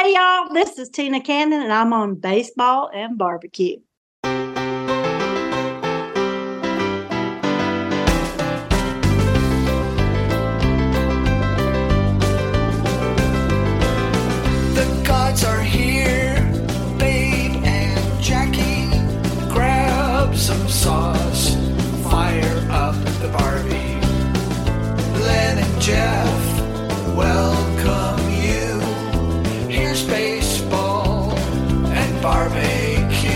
Hey, y'all, this is Tina Cannon, and I'm on Baseball and Barbecue. The gods are here, Babe and Jackie. Grab some sauce, fire up the Barbie. Len and Jeff, welcome you. Here's baseball and barbecue.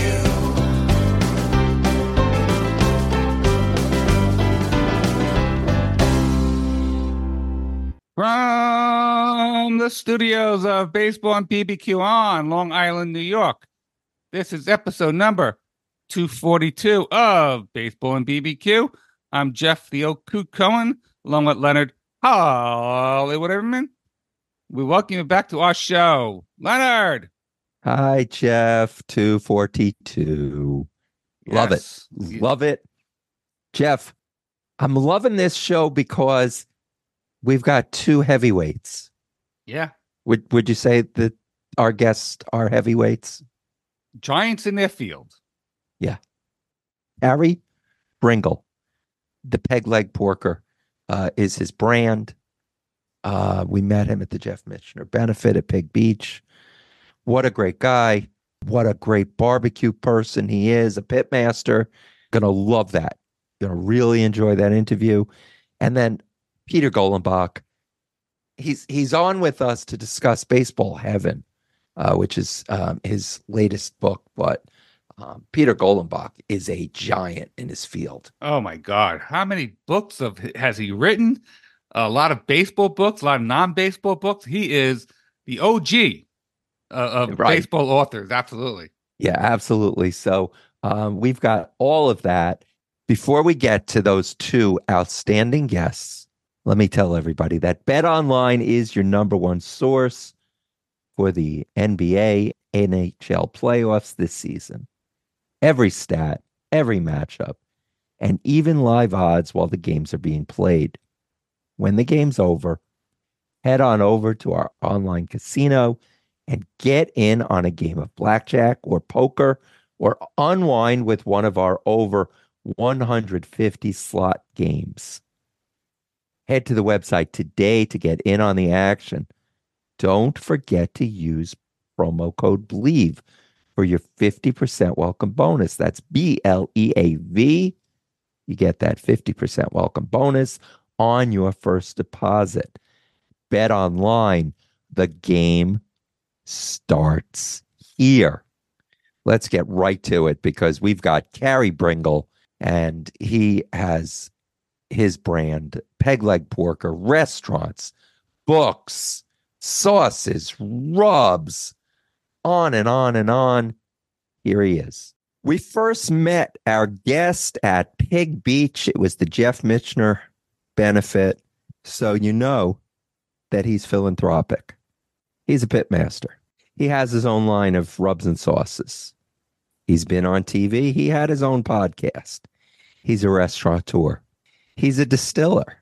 From the studios of Baseball and BBQ on Long Island, New York, this is episode number 242 of Baseball and BBQ. I'm Jeff the Oak Coot Cohen, along with Leonard Hollywood Everman. We welcome you back to our show. Leonard! Hi, Jeff, 242. Love Yes. it. Love it. Jeff, I'm loving this show because we've got two heavyweights. Yeah. Would you say that our guests are heavyweights? Giants in their field. Yeah. Harry Bringle, the peg leg porker, is his brand. We met him at the Jeff Michener benefit at Pig Beach. What a great guy. What a great barbecue person he is, a pit master. Gonna love that. Gonna really enjoy that interview. And then Peter Golenbach, he's on with us to discuss Baseball Heaven, which is his latest book. But Peter Golenbach is a giant in his field. Oh, my God. How many books has he written? A lot of baseball books, a lot of non-baseball books. He is the OG of Right. baseball authors. Absolutely. Yeah, absolutely. So we've got all of that. Before we get to those two outstanding guests, let me tell everybody that BetOnline is your number one source for the NBA, NHL playoffs this season. Every stat, every matchup, and even live odds while the games are being played. When the game's over, head on over to our online casino and get in on a game of blackjack or poker or unwind with one of our over 150 slot games. Head to the website today to get in on the action. Don't forget to use promo code BLEAV for your 50% welcome bonus. That's BLEAV. You get that 50% welcome bonus on your first deposit. Bet online. The game starts here. Let's get right to it because we've got Harry Bringle, and he has his brand, Peg Leg Porker, restaurants, books, sauces, rubs, on and on and on. Here he is. We first met our guest at Pig Beach. It was the Jeff Michener benefit. So you know that he's philanthropic. He's a pit master. He has his own line of rubs and sauces. He's been on TV. He had his own podcast. He's a restaurateur. He's a distiller.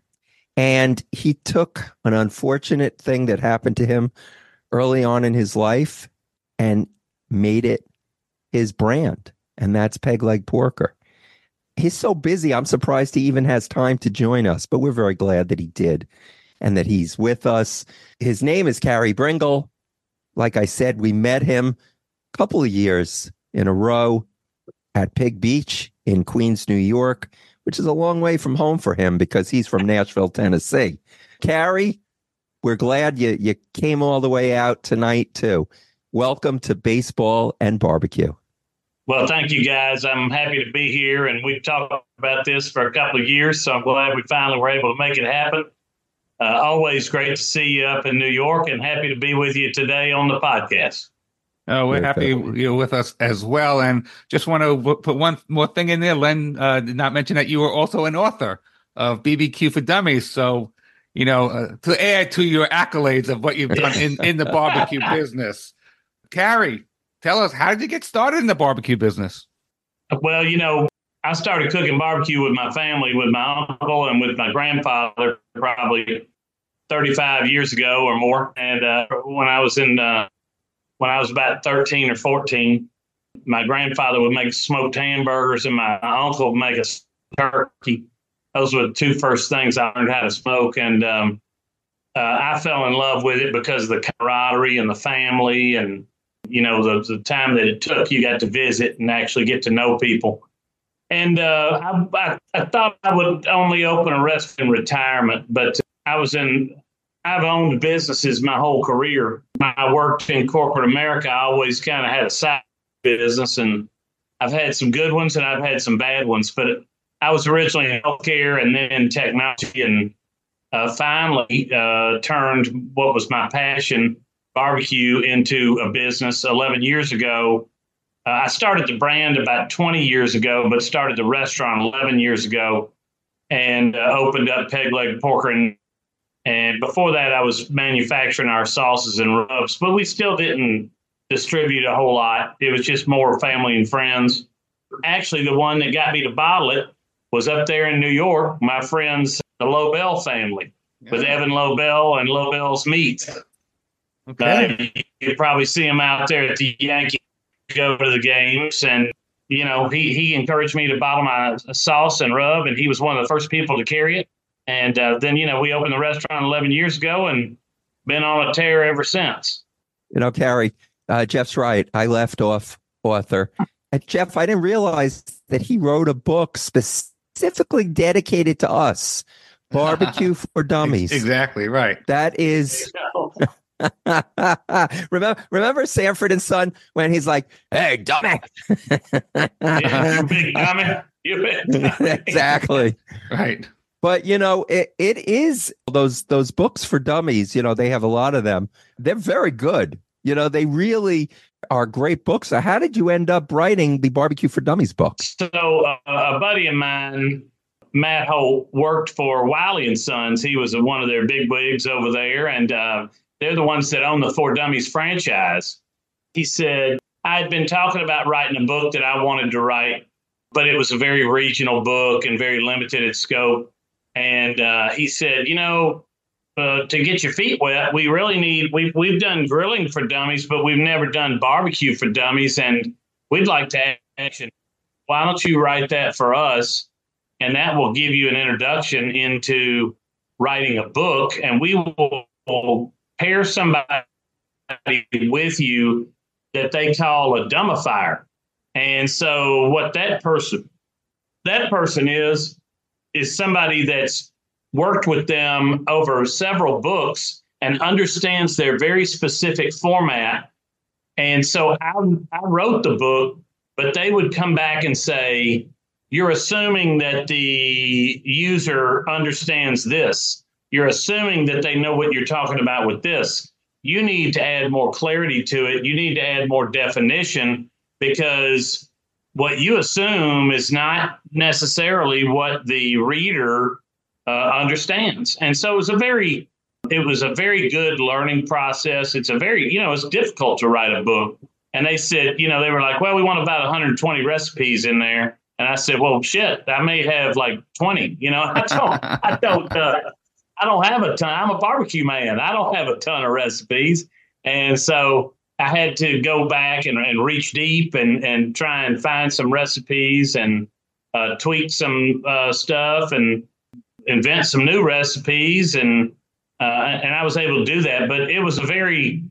And he took an unfortunate thing that happened to him early on in his life and made it his brand. And that's Peg Leg Porker. He's so busy, I'm surprised he even has time to join us, but we're very glad that he did and that he's with us. His name is Harry Bringle. Like I said, we met him a couple of years in a row at Pig Beach in Queens, New York, which is a long way from home for him because he's from Nashville, Tennessee. Harry, we're glad you came all the way out tonight, too. Welcome to Baseball and Barbecue. Well, thank you, guys. I'm happy to be here, and we've talked about this for a couple of years, so I'm glad we finally were able to make it happen. Always great to see you up in New York, and happy to be with you today on the podcast. Oh, we're happy you're with us as well. And just want to put one more thing in there. Len did not mention that you were also an author of BBQ for Dummies. So, you know, to add to your accolades of what you've done in the barbecue business. Harry, tell us, how did you get started in the barbecue business? Well, you know, I started cooking barbecue with my family, with my uncle and with my grandfather probably 35 years ago or more. And when I was in when I was about 13 or 14. My grandfather would make smoked hamburgers and my uncle would make a turkey. Those were the two first things I learned how to smoke. And I fell in love with it because of the camaraderie and the family and, the time that it took. You got to visit and actually get to know people. And I thought I would only open a restaurant in retirement, but I've owned businesses my whole career. When I worked in corporate America, I always kind of had a side business, and I've had some good ones and I've had some bad ones, but I was originally in healthcare and then in technology, and finally turned what was my passion, barbecue, into a business 11 years ago. I started the brand about 20 years ago, but started the restaurant 11 years ago and opened up Peg Leg Porker. And before that, I was manufacturing our sauces and rubs, but we still didn't distribute a whole lot. It was just more family and friends. Actually, the one that got me to bottle it was up there in New York, my friends, the Lobel family, with Evan Lobel and Lobel's Meats. Okay. You probably see him out there at the Yankee, go to the games. And, he encouraged me to bottle my sauce and rub, and he was one of the first people to carry it. And then, we opened the restaurant 11 years ago and been on a tear ever since. Carrie, Jeff's right. I left off author. Jeff, I didn't realize that he wrote a book specifically dedicated to us, Barbecue for Dummies. Exactly right. That is. Remember Sanford and Son when he's like, "Hey, dummy." Yeah, you big dummy. You big dummy. Exactly. Right. But it is those books for dummies. They have a lot of them. They're very good. They really are great books. So how did you end up writing the Barbecue for Dummies book? So a buddy of mine, Matt Holt, worked for Wiley & Sons. He was one of their big wigs over there, and they're the ones that own the For Dummies franchise. He said, I'd been talking about writing a book that I wanted to write, but it was a very regional book and very limited in scope. And he said, to get your feet wet, we really need, we've done grilling for dummies, but we've never done barbecue for dummies. And we'd like to add action. Why don't you write that for us? And that will give you an introduction into writing a book. And we will pair somebody with you that they call a dummifier. And so what that person is somebody that's worked with them over several books and understands their very specific format. And so I wrote the book, but they would come back and say, you're assuming that the user understands this. You're assuming that they know what you're talking about with this. You need to add more clarity to it. You need to add more definition, because what you assume is not necessarily what the reader understands. And so it was a very good learning process. It's it's difficult to write a book. And they said, they were like, well, we want about 120 recipes in there. And I said, well, shit, I may have like 20. I don't have a ton. I'm a barbecue man. I don't have a ton of recipes. And so I had to go back and reach deep and try and find some recipes and tweak some stuff and invent some new recipes. And I was able to do that. But it was a very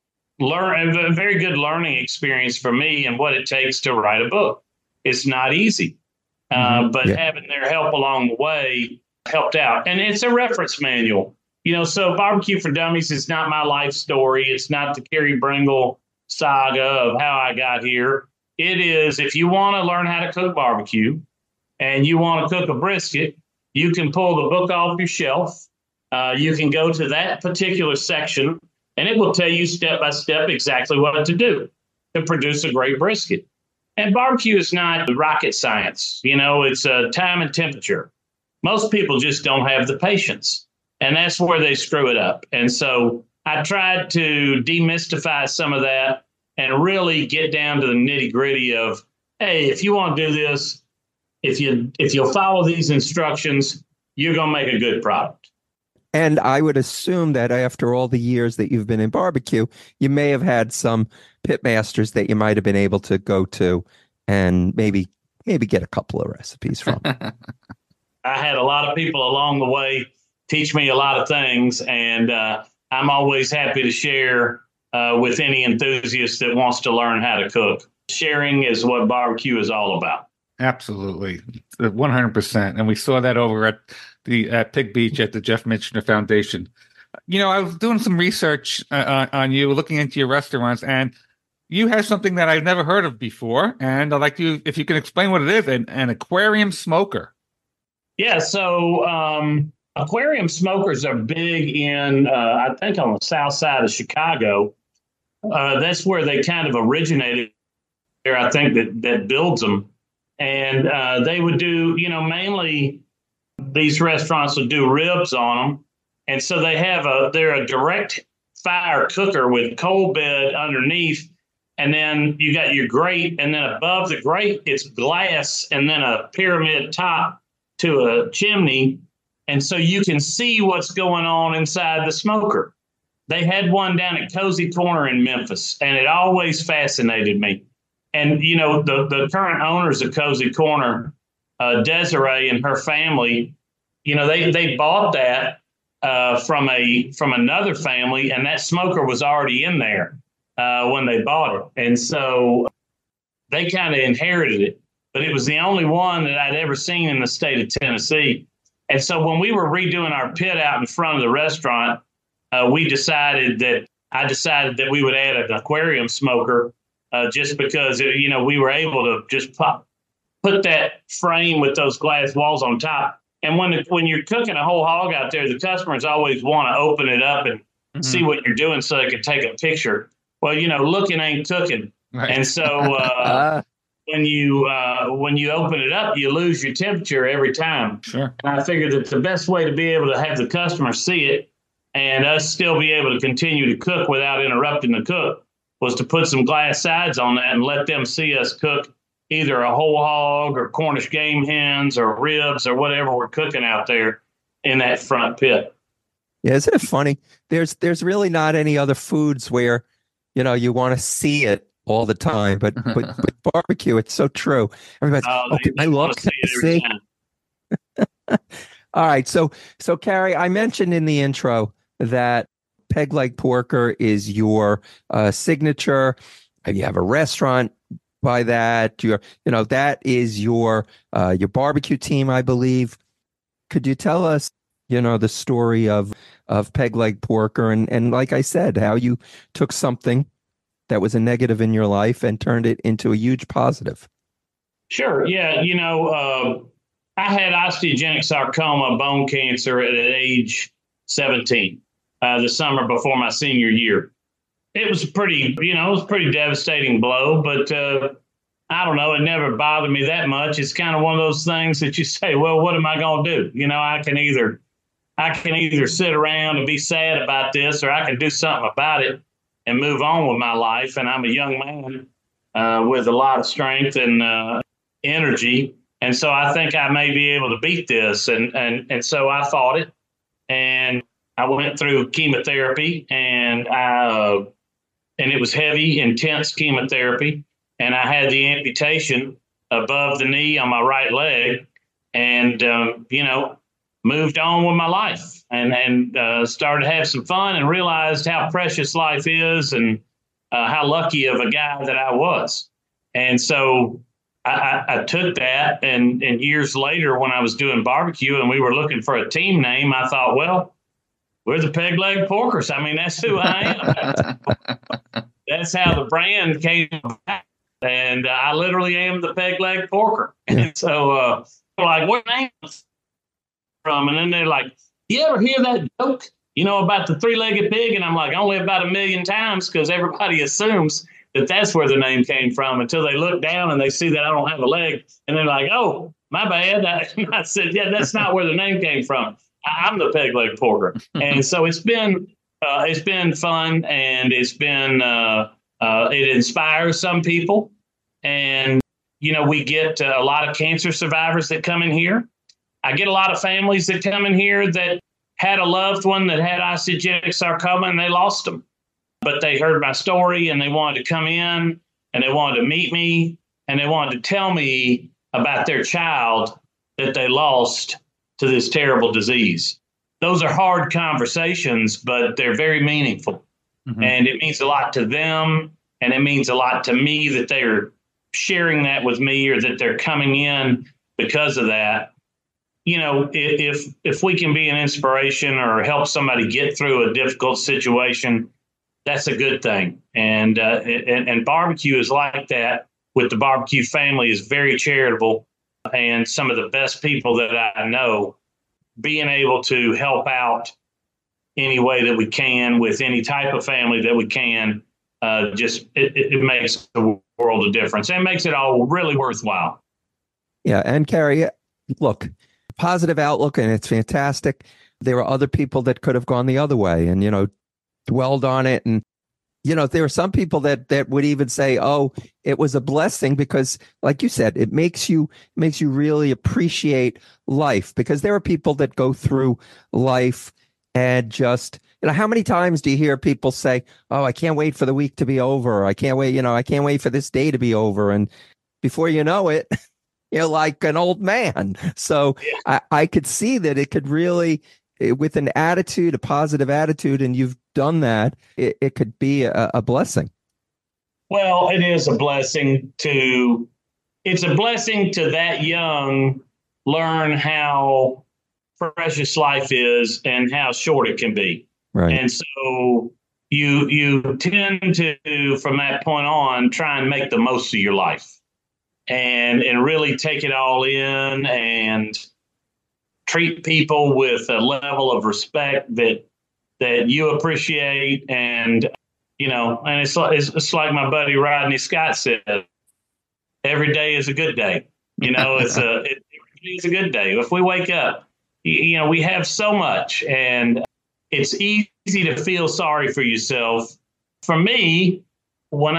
good learning experience for me and what it takes to write a book. It's not easy, but having their help along the way helped out. And it's a reference manual. So Barbecue for Dummies is not my life story. It's not the Carrie Bringle saga of how I got here. It is, if you want to learn how to cook barbecue and you want to cook a brisket, you can pull the book off your shelf. You can go to that particular section and it will tell you step by step exactly what to do to produce a great brisket. And barbecue is not rocket science. It's time and temperature. Most people just don't have the patience. And that's where they screw it up. And so I tried to demystify some of that and really get down to the nitty gritty of, hey, if you want to do this, if you'll follow these instructions, you're going to make a good product. And I would assume that after all the years that you've been in barbecue, you may have had some pit masters that you might have been able to go to and maybe get a couple of recipes from. I had a lot of people along the way teach me a lot of things, and I'm always happy to share with any enthusiast that wants to learn how to cook. Sharing is what barbecue is all about. Absolutely, 100%. And we saw that over at Pig Beach at the Jeff Mitchner Foundation. You know, I was doing some research on you, looking into your restaurants, and you have something that I've never heard of before. And I'd like you, if you can explain what it is, an aquarium smoker. Yeah, so aquarium smokers are big in, I think, on the south side of Chicago. That's where they kind of originated there, I think, that builds them. And they would do, mainly these restaurants would do ribs on them. And so they're a direct fire cooker with coal bed underneath. And then you got your grate, and then above the grate, it's glass and then a pyramid top to a chimney. And so you can see what's going on inside the smoker. They had one down at Cozy Corner in Memphis, and it always fascinated me. And, the current owners of Cozy Corner, Desiree and her family, they bought that from another family, and that smoker was already in there when they bought it. And so they kind of inherited it, but it was the only one that I'd ever seen in the state of Tennessee. And so when we were redoing our pit out in front of the restaurant, I decided that we would add an aquarium smoker. Just because, we were able to just put that frame with those glass walls on top. And when you're cooking a whole hog out there, the customers always want to open it up and see what you're doing so they can take a picture. Well, looking ain't cooking. Right. And so when you open it up, you lose your temperature every time. Sure. And I figured that the best way to be able to have the customer see it and us still be able to continue to cook without interrupting the cook was to put some glass sides on that and let them see us cook either a whole hog or Cornish game hens or ribs or whatever we're cooking out there in that front pit. Yeah, isn't it funny? There's really not any other foods where, you want to see it all the time, but with barbecue, it's so true. Everybody's, I love to see. All right, so Carrie, I mentioned in the intro that Peg Leg Porker is your signature. You have a restaurant by that. That is your barbecue team, I believe. Could you tell us, the story of Peg Leg Porker and like I said, how you took something that was a negative in your life and turned it into a huge positive? Sure. Yeah. I had osteogenic sarcoma, bone cancer at age 17. The summer before my senior year. It was a pretty devastating blow, but I don't know, it never bothered me that much. It's kind of one of those things that you say, well, what am I going to do? I can either sit around and be sad about this, or I can do something about it and move on with my life. And I'm a young man with a lot of strength and energy. And so I think I may be able to beat this. And so I fought it, and I went through chemotherapy, and it was heavy, intense chemotherapy. And I had the amputation above the knee on my right leg, and moved on with my life, and started to have some fun, and realized how precious life is, and how lucky of a guy that I was. And so I took that, and years later, when I was doing barbecue and we were looking for a team name, I thought, well, we're the Peg Leg Porkers. I mean, that's who I am. That's how the brand came about. And I literally am the Peg Leg Porker. And so, like, what name is from? And then they're like, you ever hear that joke, about the three-legged pig? And I'm like, only about 1 million times, because everybody assumes that that's where the name came from until they look down and they see that I don't have a leg. And they're like, oh, my bad. I said, yeah, that's not where the name came from. I'm the Peg Leg Porker. And so it's been fun, and it's been it inspires some people. And, we get a lot of cancer survivors that come in here. I get a lot of families that come in here that had a loved one that had isogenic sarcoma and they lost them. But they heard my story and they wanted to come in and they wanted to meet me and they wanted to tell me about their child that they lost to this terrible disease. Those are hard conversations, but they're very meaningful. Mm-hmm. And it means a lot to them. And it means a lot to me that they're sharing that with me or that they're coming in because of that. You know, if we can be an inspiration or help somebody get through a difficult situation, that's a good thing. And barbecue is like that. With the barbecue family is very charitable, and some of the best people that I know. Being able to help out any way that we can with any type of family that we can, it makes a world of difference and makes it all really worthwhile. Yeah, and Carrie, look. Positive outlook, and it's fantastic. There are other people that could have gone the other way and, dwelled on it. And, there are some people that would even say, oh, it was a blessing because, like you said, it makes you really appreciate life, because there are people that go through life and just, how many times do you hear people say, oh, I can't wait for the week to be over. I can't wait, I can't wait for this day to be over. And before you know it, you're like an old man. So I could see that it could really, with an attitude, a positive attitude, and you've done that, it could be a blessing. Well, it is a blessing it's a blessing to that young learn how precious life is and how short it can be. Right. And so you tend to, from that point on, try and make the most of your life. And really take it all in and treat people with a level of respect that you appreciate. And, and it's like my buddy Rodney Scott said, every day is a good day. Every day is a good day. If we wake up, we have so much, and it's easy to feel sorry for yourself. For me, when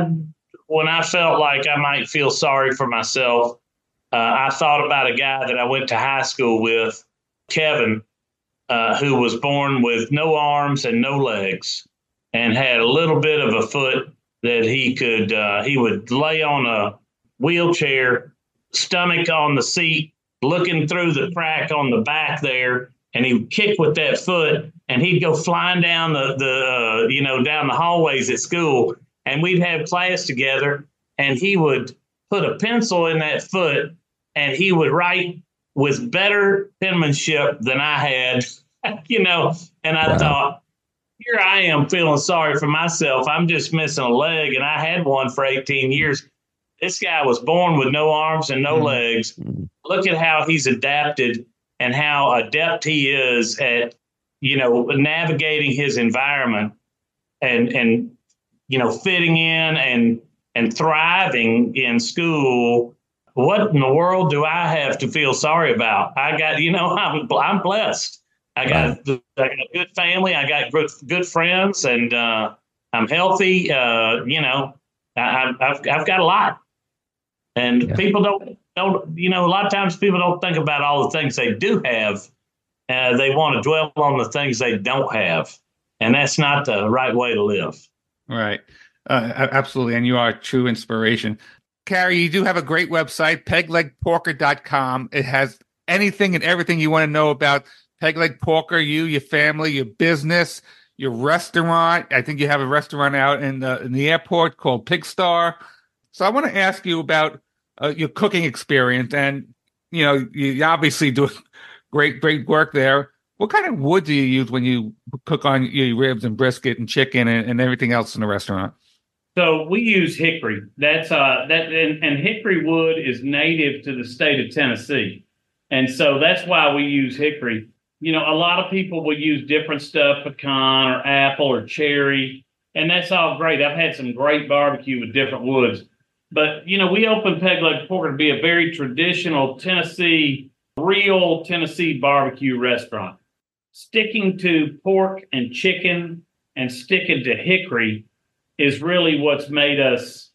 I felt like I might feel sorry for myself, I thought about a guy that I went to high school with, Kevin, who was born with no arms and no legs and had a little bit of a foot that he would lay on a wheelchair, stomach on the seat, looking through the crack on the back there, and he would kick with that foot, and he'd go flying down down the hallways at school. And we'd have class together, and he would put a pencil in that foot, and he would write with better penmanship than I had, And I thought, here I am feeling sorry for myself. I'm just missing a leg, and I had one for 18 years. This guy was born with no arms and no legs. Look at how he's adapted and how adept he is at, navigating his environment and fitting in and thriving in school. What in the world do I have to feel sorry about? I got, I'm blessed. I got a good family. I got good friends, and I'm healthy. I've got a lot. And people don't, a lot of times people don't think about all the things they do have. They want to dwell on the things they don't have. And that's not the right way to live. Right. Absolutely. And you are a true inspiration. Carrie, you do have a great website, peglegporker.com. It has anything and everything you want to know about Peg Leg Porker, you, your family, your business, your restaurant. I think you have a restaurant out in the airport called Pig Star. So I want to ask you about your cooking experience. And, you obviously do great work there. What kind of wood do you use when you cook on your ribs and brisket and chicken and everything else in the restaurant? So we use hickory. And hickory wood is native to the state of Tennessee. And so that's why we use hickory. A lot of people will use different stuff, pecan or apple or cherry, and that's all great. I've had some great barbecue with different woods. But, we opened Peg Leg Porker to be a very traditional real Tennessee barbecue restaurant. Sticking to pork and chicken and sticking to hickory is really what's made us,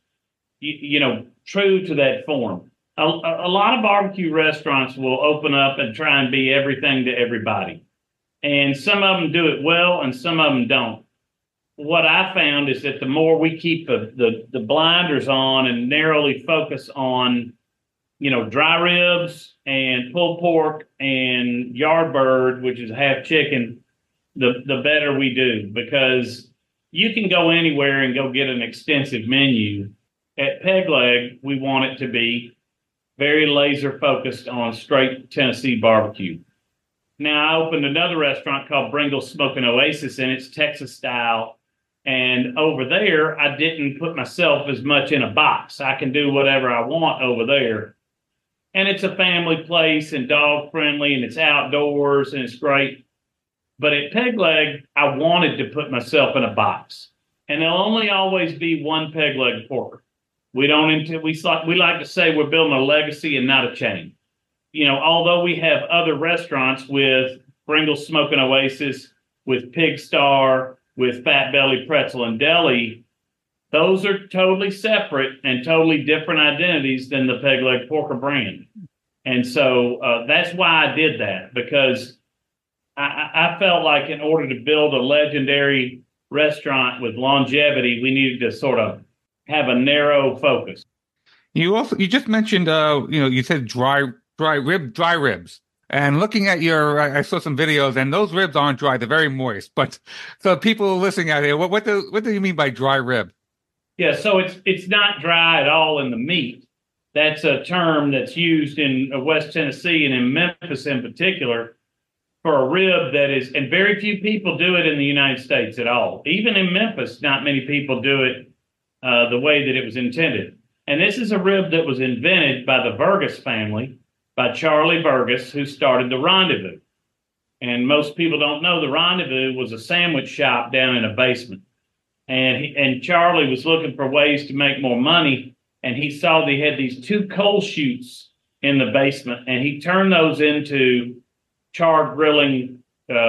true to that form. A lot of barbecue restaurants will open up and try and be everything to everybody. And some of them do it well and some of them don't. What I found is that the more we keep the blinders on and narrowly focus on, dry ribs and pulled pork and yard bird, which is half chicken, the better we do, because you can go anywhere and go get an extensive menu. At Peg Leg, we want it to be very laser focused on straight Tennessee barbecue. Now, I opened another restaurant called Bringle's Smoking Oasis, and it's Texas style. And over there, I didn't put myself as much in a box. I can do whatever I want over there. And it's a family place and dog friendly, and it's outdoors, and it's great. But at Peg Leg, I wanted to put myself in a box. And there'll only always be one Peg Leg porker. We like to say we're building a legacy and not a chain. Although we have other restaurants with Bringle's Smoking Oasis, with Pig Star, with Fat Belly Pretzel and Deli, those are totally separate and totally different identities than the Peg Leg Porker brand. And so that's why I did that, because I felt like in order to build a legendary restaurant with longevity, we needed to sort of have a narrow focus. You just mentioned, you said dry ribs. And looking at I saw some videos, and those ribs aren't dry; they're very moist. But so people listening out here, what do you mean by dry rib? Yeah, so it's not dry at all in the meat. That's a term that's used in West Tennessee and in Memphis in particular for a rib that is, and very few people do it in the United States at all. Even in Memphis, not many people do it the way that it was intended. And this is a rib that was invented by the Burgess family, by Charlie Burgess, who started the Rendezvous. And most people don't know the Rendezvous was a sandwich shop down in a basement. And Charlie was looking for ways to make more money. And he saw they had these two coal chutes in the basement, and he turned those into char grilling,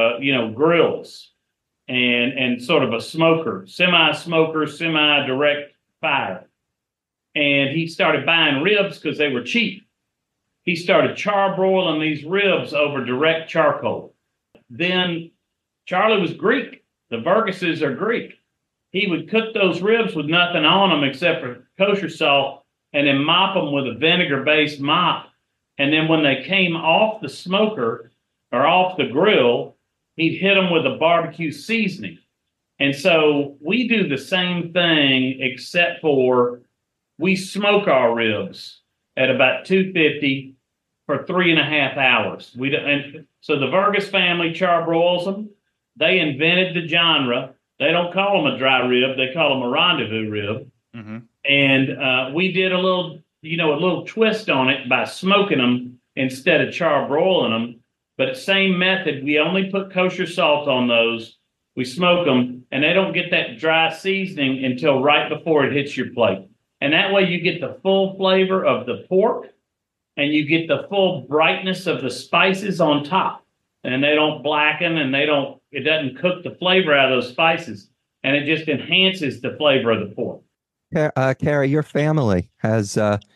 grills and sort of a smoker, semi-smoker, semi-direct fire. And he started buying ribs because they were cheap. He started charbroiling these ribs over direct charcoal. Then Charlie was Greek. The Burgesses are Greek. He would cook those ribs with nothing on them except for kosher salt, and then mop them with a vinegar-based mop. And then when they came off the smoker or off the grill, he'd hit them with a barbecue seasoning. And so we do the same thing, except for we smoke our ribs at about 250 for 3.5 hours. And so the Burgess family charbroils them. They invented the genre. They don't call them a dry rib. They call them a rendezvous rib. Mm-hmm. And we did a little twist on it by smoking them instead of charbroiling them. But the same method, we only put kosher salt on those. We smoke them, and they don't get that dry seasoning until right before it hits your plate. And that way you get the full flavor of the pork, and you get the full brightness of the spices on top. And they don't blacken, and it doesn't cook the flavor out of those spices. And it just enhances the flavor of the pork. Carrie, your family has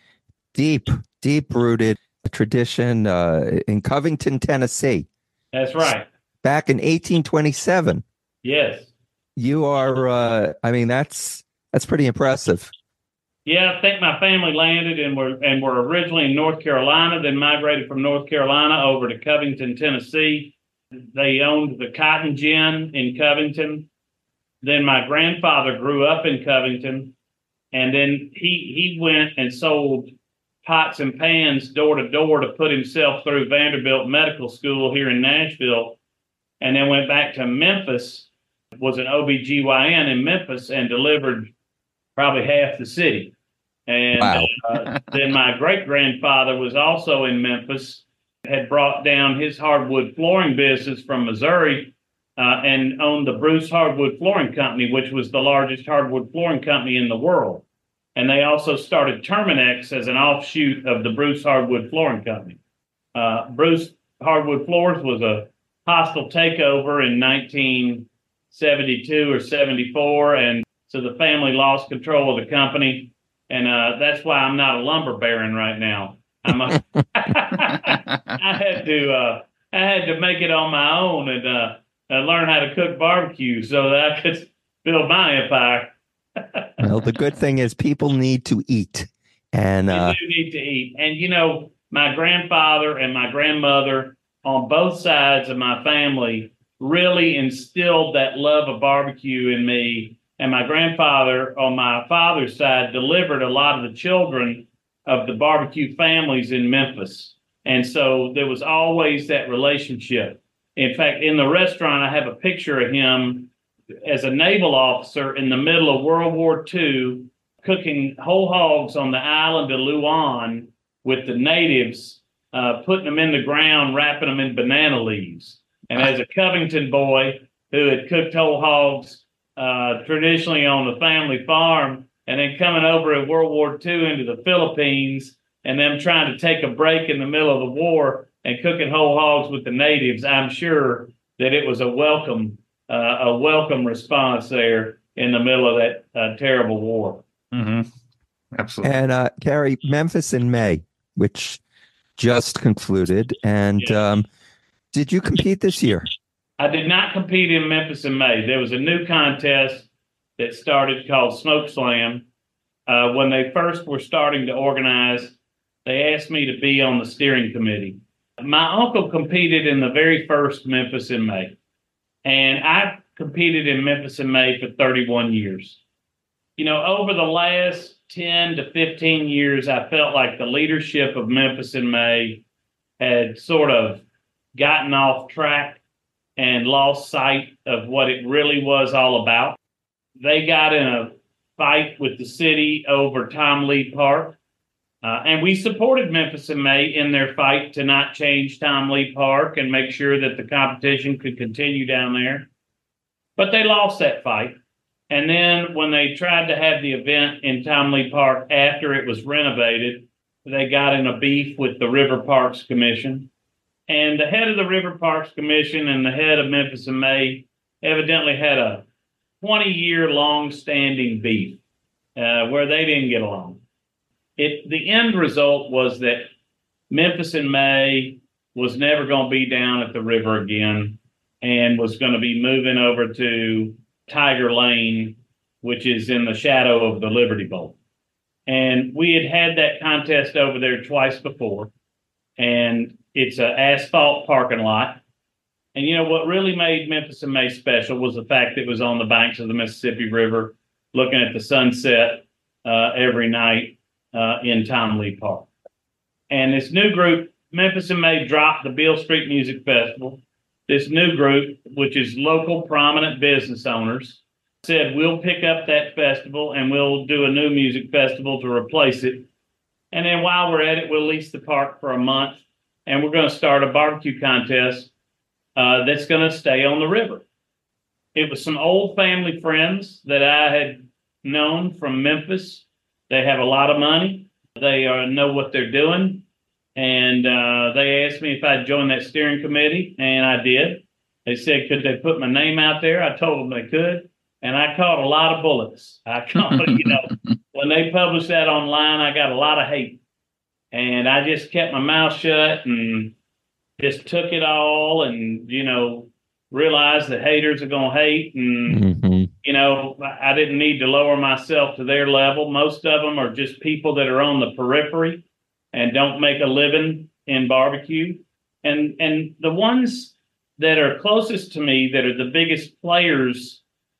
deep-rooted tradition in Covington, Tennessee. That's right. Back in 1827. Yes. You are, that's pretty impressive. Yeah, I think my family landed and were originally in North Carolina, then migrated from North Carolina over to Covington, Tennessee. They owned the Cotton Gin in Covington. Then my grandfather grew up in Covington, and then he went and sold pots and pans door to door to put himself through Vanderbilt Medical School here in Nashville, and then went back to Memphis, was an OBGYN in Memphis, and delivered probably half the city. And wow. Then my great-grandfather was also in Memphis, had brought down his hardwood flooring business from Missouri, and owned the Bruce Hardwood Flooring Company, which was the largest hardwood flooring company in the world. And they also started Terminex as an offshoot of the Bruce Hardwood Flooring Company. Bruce Hardwood Floors was a hostile takeover in 1972 or 74, and so the family lost control of the company. And that's why I'm not a lumber baron right now. I had to make it on my own and learn how to cook barbecue so that I could build my empire. Well, the good thing is people need to eat. And You do need to eat. And, you know, my grandfather and my grandmother on both sides of my family really instilled that love of barbecue in me. And my grandfather on my father's side delivered a lot of the children of the barbecue families in Memphis. And so there was always that relationship. In fact, in the restaurant, I have a picture of him as a naval officer in the middle of World War II, cooking whole hogs on the island of Luan with the natives, putting them in the ground, wrapping them in banana leaves. And as a Covington boy who had cooked whole hogs traditionally on the family farm, and then coming over in World War II into the Philippines, and them trying to take a break in the middle of the war and cooking whole hogs with the natives, I'm sure that it was a welcome response there in the middle of that terrible war. Mm-hmm. Absolutely. And Gary, Memphis in May, which just concluded. And did you compete this year? I did not compete in Memphis in May. There was a new contest that started called Smoke Slam. When they first were starting to organize, they asked me to be on the steering committee. My uncle competed in the very first Memphis in May, and I competed in Memphis in May for 31 years. You know, over the last 10 to 15 years, I felt like the leadership of Memphis in May had sort of gotten off track and lost sight of what it really was all about. They got in a fight with the city over Tom Lee Park. And we supported Memphis in May in their fight to not change Tom Lee Park and make sure that the competition could continue down there. But they lost that fight. And then when they tried to have the event in Tom Lee Park after it was renovated, they got in a beef with the River Parks Commission. And the head of the River Parks Commission and the head of Memphis in May evidently had a 20-year long-standing beef where they didn't get along. The end result was that Memphis in May was never going to be down at the river again and was going to be moving over to Tiger Lane, which is in the shadow of the Liberty Bowl. And we had that contest over there twice before, and it's an asphalt parking lot. And, you know, what really made Memphis in May special was the fact that it was on the banks of the Mississippi River, looking at the sunset every night in Tom Lee Park. And this new group, Memphis in May, dropped the Beale Street Music Festival. This new group, which is local prominent business owners, said, we'll pick up that festival and we'll do a new music festival to replace it. And then while we're at it, we'll lease the park for a month, and we're going to start a barbecue contest that's going to stay on the river. It was some old family friends that I had known from Memphis. They have a lot of money. They know what they're doing. And they asked me if I'd join that steering committee, and I did. They said, could they put my name out there? I told them they could. And I caught a lot of bullets. I caught, when they published that online, I got a lot of hate. And I just kept my mouth shut and just took it all and, realized that haters are going to hate. And, I didn't need to lower myself to their level. Most of them are just people that are on the periphery and don't make a living in barbecue. And the ones that are closest to me, that are the biggest players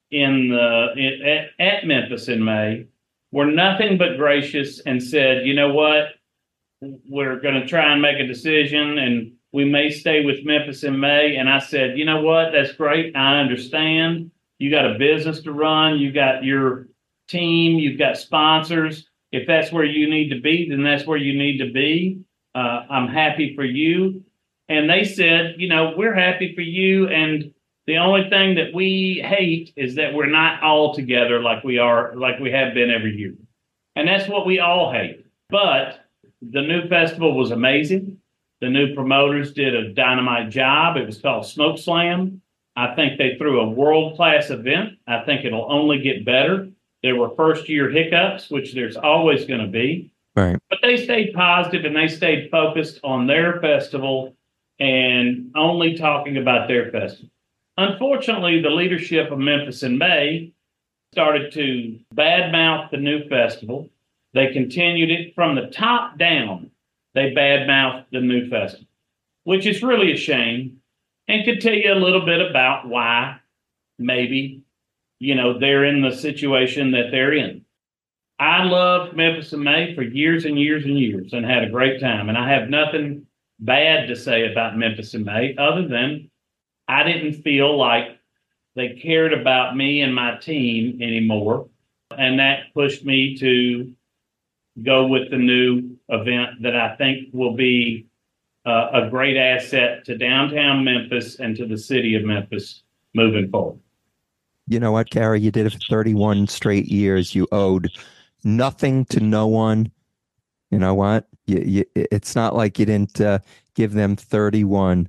at Memphis in May, were nothing but gracious and said, you know what, we're going to try and make a decision, and we may stay with Memphis in May. And I said, you know what, that's great. I understand. You got a business to run. You got your team. You've got sponsors. If that's where you need to be, then that's where you need to be. I'm happy for you. And they said, we're happy for you. And the only thing that we hate is that we're not all together like we have been every year. And that's what we all hate. But the new festival was amazing. The new promoters did a dynamite job. It was called Smoke Slam. I think they threw a world-class event. I think it'll only get better. There were first-year hiccups, which there's always going to be. Right. But they stayed positive and they stayed focused on their festival and only talking about their festival. Unfortunately, the leadership of Memphis in May started to badmouth the new festival. They continued it from the top down. They badmouthed the new festival, which is really a shame, and could tell you a little bit about why maybe, they're in the situation that they're in. I loved Memphis in May for years and years and years and had a great time. And I have nothing bad to say about Memphis in May other than I didn't feel like they cared about me and my team anymore. And that pushed me to go with the new event that I think will be a great asset to downtown Memphis and to the city of Memphis moving forward. You know what, Gary? You did it for 31 straight years. You owed nothing to no one. You know what? It's not like you didn't give them 31.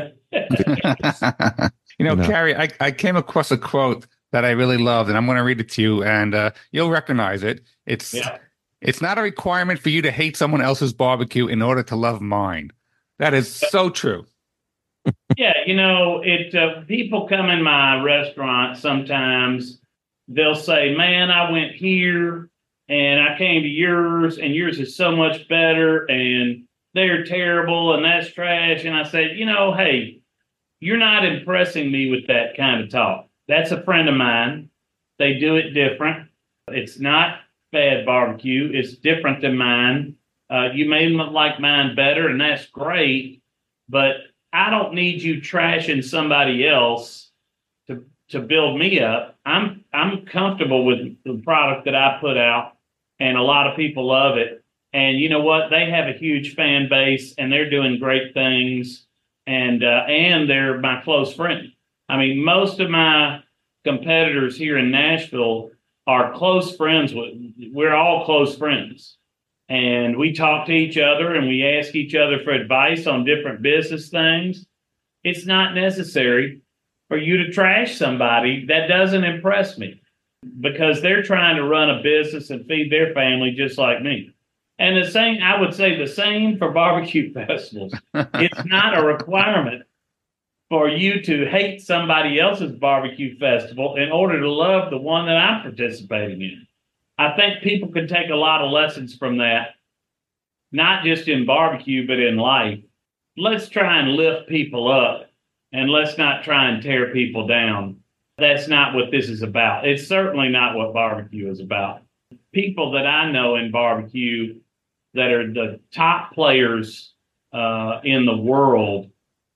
Carrie, I came across a quote that I really loved, and I'm going to read it to you, and you'll recognize it. It's not a requirement for you to hate someone else's barbecue in order to love mine. That is so true. Yeah, people come in my restaurant sometimes, they'll say, man, I went here and I came to yours and yours is so much better and they're terrible and that's trash. And I said, hey, you're not impressing me with that kind of talk. That's a friend of mine. They do it different. It's not bad barbecue. It's different than mine. You may like mine better, and that's great, but I don't need you trashing somebody else to build me up. I'm comfortable with the product that I put out, and a lot of people love it. And you know what? They have a huge fan base, and they're doing great things, and they're my close friend. I mean, most of my competitors here in Nashville are close friends with. We're all close friends. And we talk to each other and we ask each other for advice on different business things. It's not necessary for you to trash somebody. That doesn't impress me because they're trying to run a business and feed their family just like me. And I would say the same for barbecue festivals. It's not a requirement for you to hate somebody else's barbecue festival in order to love the one that I'm participating in. I think people can take a lot of lessons from that, not just in barbecue, but in life. Let's try and lift people up, and let's not try and tear people down. That's not what this is about. It's certainly not what barbecue is about. People that I know in barbecue that are the top players in the world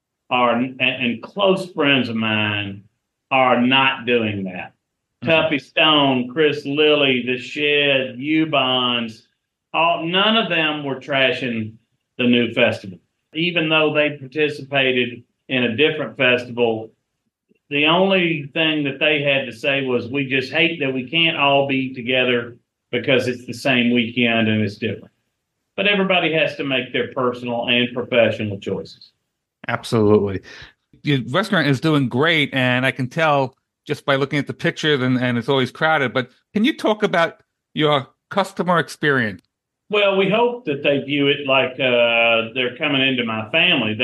and close friends of mine are not doing that. Tuffy Stone, Chris Lilly, The Shed, U-Bonds, none of them were trashing the new festival. Even though they participated in a different festival, the only thing that they had to say was, we just hate that we can't all be together because it's the same weekend and it's different. But everybody has to make their personal and professional choices. Absolutely. Your restaurant is doing great, and I can tell just by looking at the pictures, and it's always crowded. But can you talk about your customer experience? Well, we hope that they view it like they're coming into my family.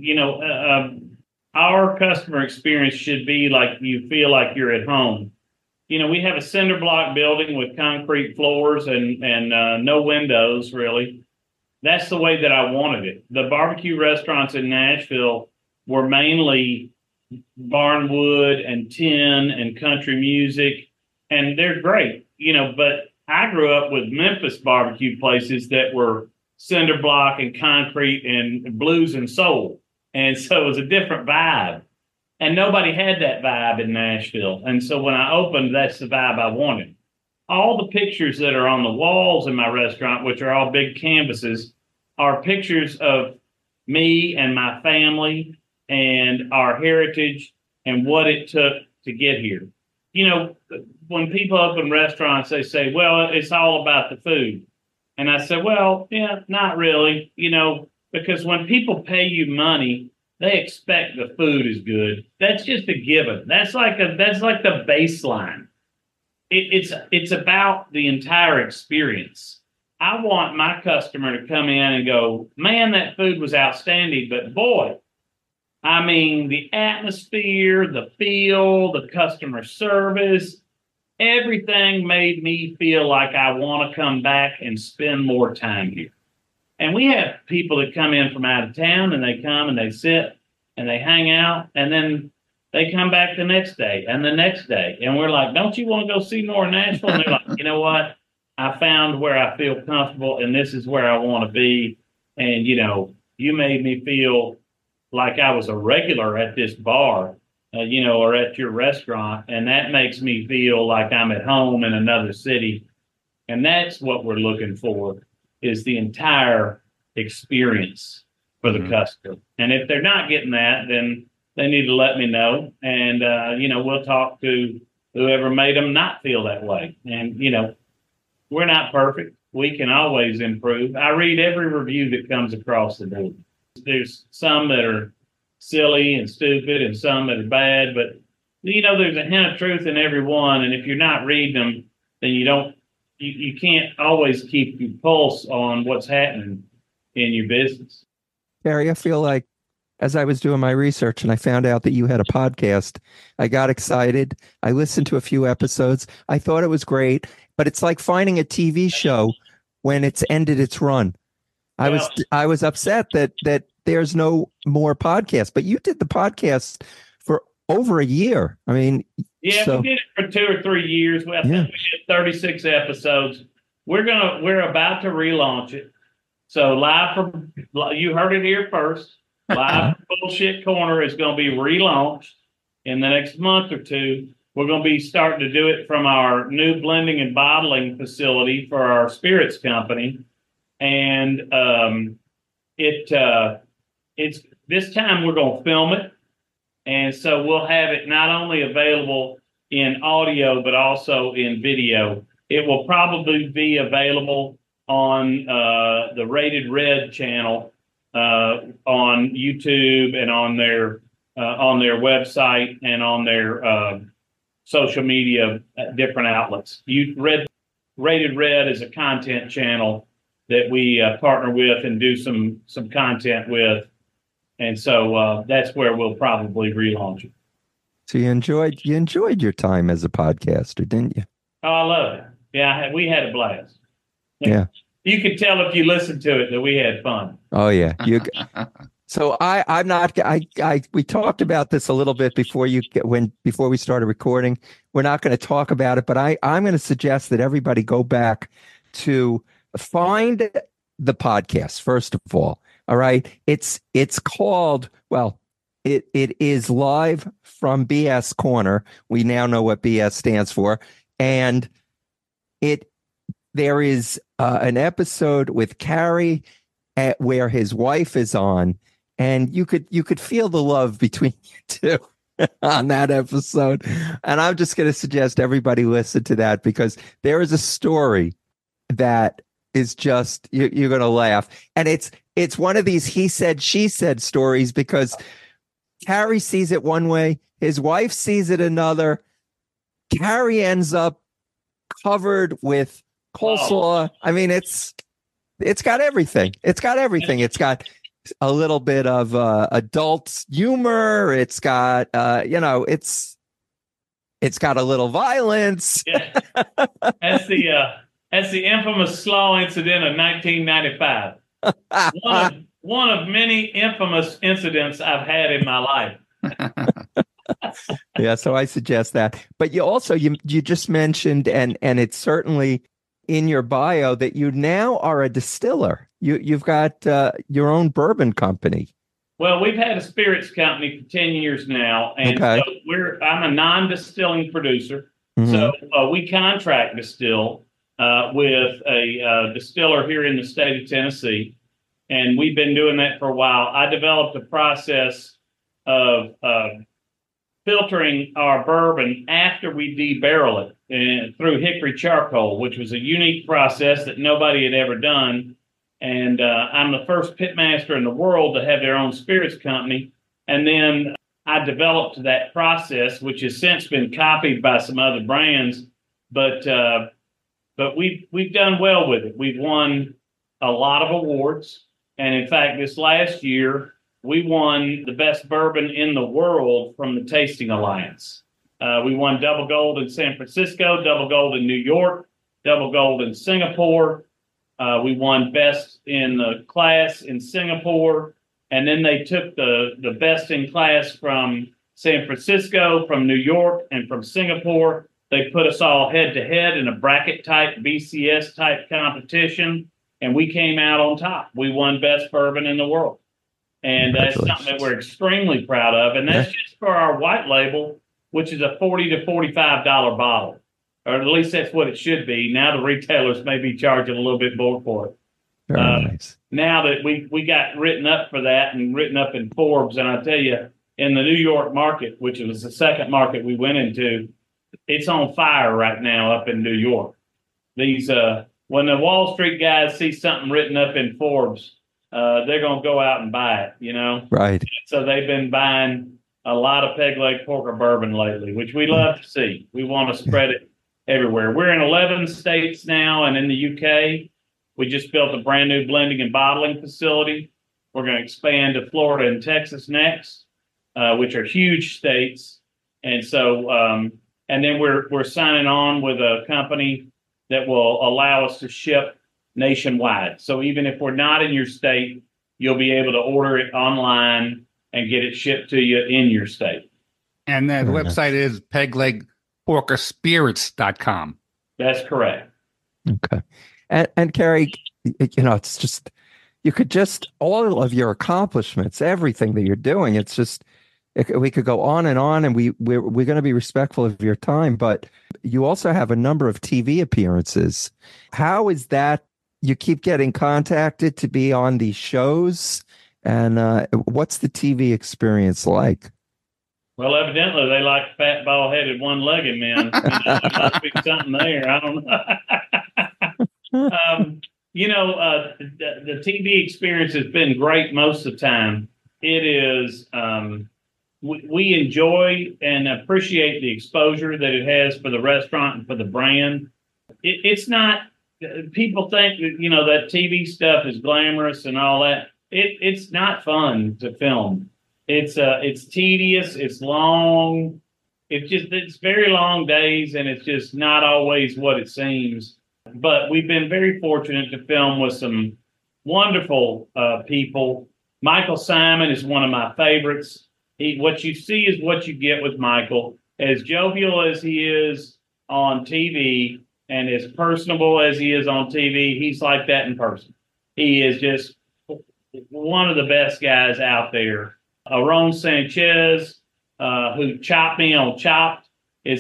Our customer experience should be like you feel like you're at home. We have a cinder block building with concrete floors and no windows, really. That's the way that I wanted it. The barbecue restaurants in Nashville were mainly barnwood and tin and country music, and they're great, but I grew up with Memphis barbecue places that were cinder block and concrete and blues and soul. And so it was a different vibe, and nobody had that vibe in Nashville. And so when I opened, that's the vibe I wanted. All the pictures that are on the walls in my restaurant, which are all big canvases, are pictures of me and my family and our heritage and what it took to get here. When people open restaurants, they say, well, it's all about the food. And I said, well, yeah, not really, because when people pay you money, they expect the food is good. That's just a given. That's like the baseline. It's about the entire experience. I want my customer to come in and go, man, that food was outstanding, but boy, I mean, the atmosphere, the feel, the customer service, everything made me feel like I want to come back and spend more time here. And we have people that come in from out of town, and they come and they sit and they hang out, and then they come back the next day and the next day. And we're like, don't you want to go see more Nashville? And they're like, you know what? I found where I feel comfortable, and this is where I want to be. And, you know, you made me feel like I was a regular at this bar, or at your restaurant. And that makes me feel like I'm at home in another city. And that's what we're looking for, is the entire experience for the customer. And if they're not getting that, then they need to let me know. And, we'll talk to whoever made them not feel that way. And, we're not perfect. We can always improve. I read every review that comes across the door. There's some that are silly and stupid and some that are bad, but, there's a hint of truth in every one. And if you're not reading them, then you can't always keep your pulse on what's happening in your business. Gary, I feel like as I was doing my research and I found out that you had a podcast, I got excited. I listened to a few episodes. I thought it was great, but it's like finding a TV show when it's ended its run. I was upset that there's no more podcast, but you did the podcast for over a year. I mean, yeah, we did it for 2 or 3 years. I think we did 36 episodes. We're about to relaunch it. So you heard it here first. Live Bullshit Corner is going to be relaunched in the next month or two. We're going to be starting to do it from our new blending and bottling facility for our spirits company. And it's this time we're going to film it. And so we'll have it not only available in audio, but also in video. It will probably be available on the Rated Red channel on YouTube and on their website and on their social media different outlets. Rated Red is a content channel that we partner with and do some content with. And so that's where we'll probably relaunch it. So you enjoyed your time as a podcaster, didn't you? Oh, I love it. Yeah, we had a blast. Yeah. You could tell if you listened to it that we had fun. Oh yeah. So we talked about this a little bit before we started recording. We're not going to talk about it, but I'm going to suggest that everybody go back to find the podcast first of all. All right. It's called, it is Live from BS Corner. We now know what BS stands for. And there is an episode with Carrie where his wife is on, and you could feel the love between you two on that episode. And I'm just going to suggest everybody listen to that, because there is a story that is just, you're going to laugh. And it's one of these he said, she said stories, because Carrie sees it one way, his wife sees it another. Carrie ends up covered with coleslaw. I mean, it's got everything. It's got everything. It's got a little bit of adult humor. It's got it's got a little violence. Yeah. That's the infamous slaw incident of 1995. One of many infamous incidents I've had in my life. Yeah, so I suggest that. But you just mentioned, and it's certainly in your bio, that you now are a distiller. You've got your own bourbon company. Well, we've had a spirits company for 10 years now, and okay. So I'm a non-distilling producer. Mm-hmm. So we contract distill with a distiller here in the state of Tennessee, and we've been doing that for a while. I developed a process of filtering our bourbon after we debarrel it through hickory charcoal, which was a unique process that nobody had ever done. And I'm the first pitmaster in the world to have their own spirits company. And then I developed that process, which has since been copied by some other brands. But we've done well with it. We've won a lot of awards. And in fact, this last year, we won the best bourbon in the world from the Tasting Alliance. We won double gold in San Francisco, double gold in New York, double gold in Singapore. We won best in the class in Singapore. And then they took the best in class from San Francisco, from New York, and from Singapore. They put us all head to head in a bracket type, BCS type competition. And we came out on top. We won best bourbon in the world. And that's something that we're extremely proud of. And that's just for our white label, which is a $40 to $45 bottle. Or at least that's what it should be. Now the retailers may be charging a little bit more for it. Very nice. Now that we got written up for that and written up in Forbes, and I tell you, in the New York market, which was the second market we went into, it's on fire right now up in New York. These when the Wall Street guys see something written up in Forbes, they're going to go out and buy it, you know? Right. So they've been buying a lot of Peg Leg Porker bourbon lately, which we love to see. We want to spread it everywhere. We're in 11 states now, and in the UK, we just built a brand new blending and bottling facility. We're going to expand to Florida and Texas next, which are huge states. And so, and then we're signing on with a company that will allow us to ship nationwide. So even if we're not in your state, you'll be able to order it online and get it shipped to you in your state. And the website is peglegporkerspirits.com. That's correct. Okay. And Kerry, you know, it's just, you could just, all of your accomplishments, everything that you're doing, it's just, we could go on, and we're going to be respectful of your time, but you also have a number of TV appearances. How is that? You keep getting contacted to be on these shows, and what's the TV experience like? Well, evidently they like fat, bald-headed, one-legged men. There must be something there. I don't know. The TV experience has been great most of the time. It is, we enjoy and appreciate the exposure that it has for the restaurant and for the brand. It's not, people think that, you know, that TV stuff is glamorous and all that. It's not fun to film. It's tedious. It's long. It's very long days, and it's just not always what it seems. But we've been very fortunate to film with some wonderful people. Michael Simon is one of my favorites. What you see is what you get with Michael. As jovial as he is on TV and as personable as he is on TV, he's like that in person. He is just one of the best guys out there. Aaron Sanchez, who chopped me on Chopped, has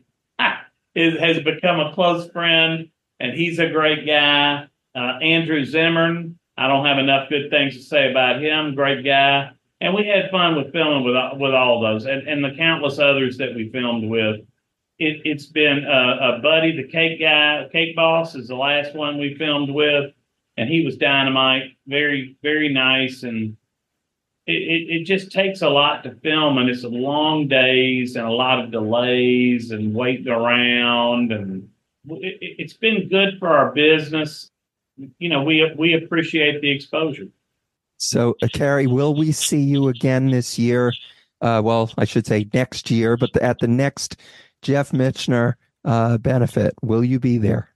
become a close friend, and he's a great guy. Andrew Zimmern, I don't have enough good things to say about him. Great guy. And we had fun with filming with all those and the countless others that we filmed with. It's been a Buddy, the cake guy, Cake Boss is the last one we filmed with. And he was dynamite, very, very nice. And it just takes a lot to film, and it's long days and a lot of delays and waiting around. And it's been good for our business. You know, we appreciate the exposure. So, Kerry, will we see you again this year? Well, I should say next year, but at the next Jeff Michener benefit, will you be there?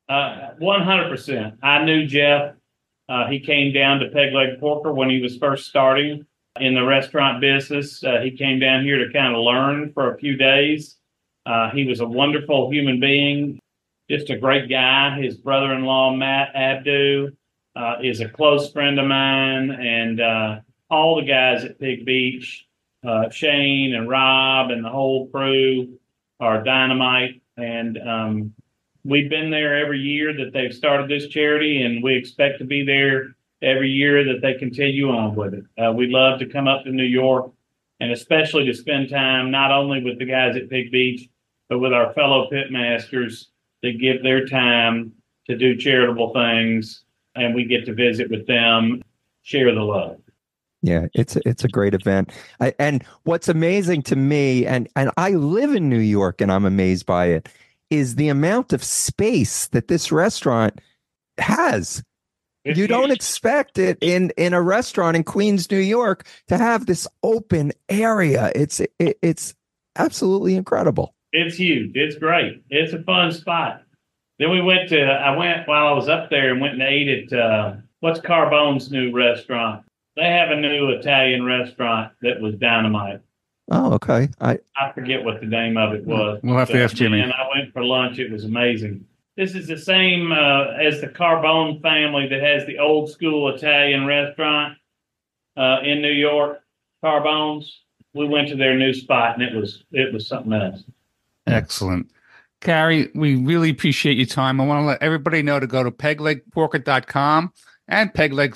100%. I knew Jeff. He came down to Peg Leg Porker when he was first starting in the restaurant business. He came down here to kind of learn for a few days. He was a wonderful human being, just a great guy. His brother-in-law, Matt Abdu, is a close friend of mine, and all the guys at Pig Beach, Shane and Rob and the whole crew are dynamite. And we've been there every year that they've started this charity, and we expect to be there every year that they continue on with it. We love to come up to New York, and especially to spend time not only with the guys at Pig Beach, but with our fellow pitmasters that give their time to do charitable things, and we get to visit with them, share the love. Yeah, it's a great event. And what's amazing to me, and I live in New York, and I'm amazed by it, is the amount of space that this restaurant has. It's You don't huge. expect it in a restaurant in Queens, New York, to have this open area. It's absolutely incredible. It's huge. It's great. It's a fun spot. Then I went while I was up there and went and ate at, what's Carbone's new restaurant? They have a new Italian restaurant that was dynamite. Oh, okay. I forget what the name of it was. We'll have to ask Jimmy. And I went for lunch. It was amazing. This is the same as the Carbone family that has the old school Italian restaurant in New York, Carbone's. We went to their new spot, and it was something else. Excellent. Carrie, we really appreciate your time. I want to let everybody know to go to peglegporker.com and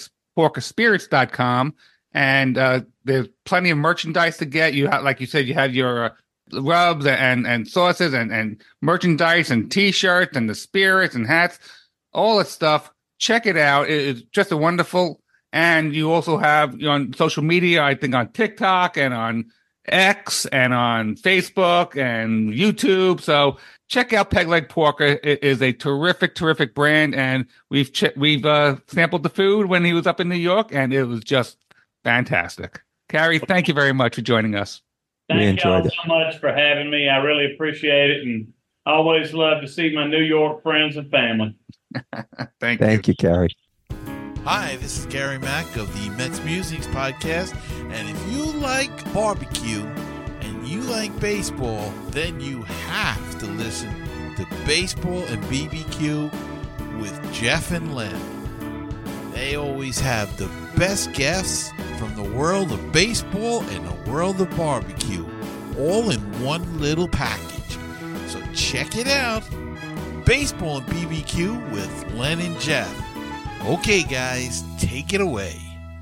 peglegsporkerspirits.com. And there's plenty of merchandise to get. You have, like you said, you have your rubs and sauces and merchandise and T-shirts and the spirits and hats, all that stuff. Check it out. It's just a wonderful. And you also have on social media, I think on TikTok and on X and on Facebook and YouTube. So check out Peg Leg Porker. It is a terrific brand, and we've sampled the food when he was up in New York, and it was just fantastic. Carrie, thank you very much for joining us. Thank y'all so much for having me. I really appreciate it, and I always love to see my New York friends and family. Thank you, Carrie. Hi, this is Gary Mack of the Mets Musics Podcast, and if you like barbecue and you like baseball, then you have to listen to Baseball and BBQ with Jeff and Len. They always have the best guests from the world of baseball and the world of barbecue, all in one little package. So check it out. Baseball and BBQ with Len and Jeff. Okay, guys, take it away.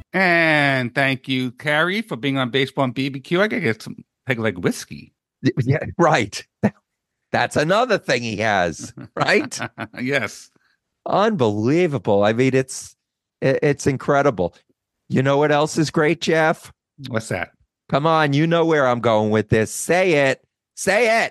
And thank you, Carrie, for being on Baseball and BBQ. I gotta get some Peg Leg whiskey. Yeah, right. That's another thing he has, right? Yes. Unbelievable. I mean, it's incredible. You know what else is great, Jeff? What's that? Come on, you know where I'm going with this. Say it. Say it.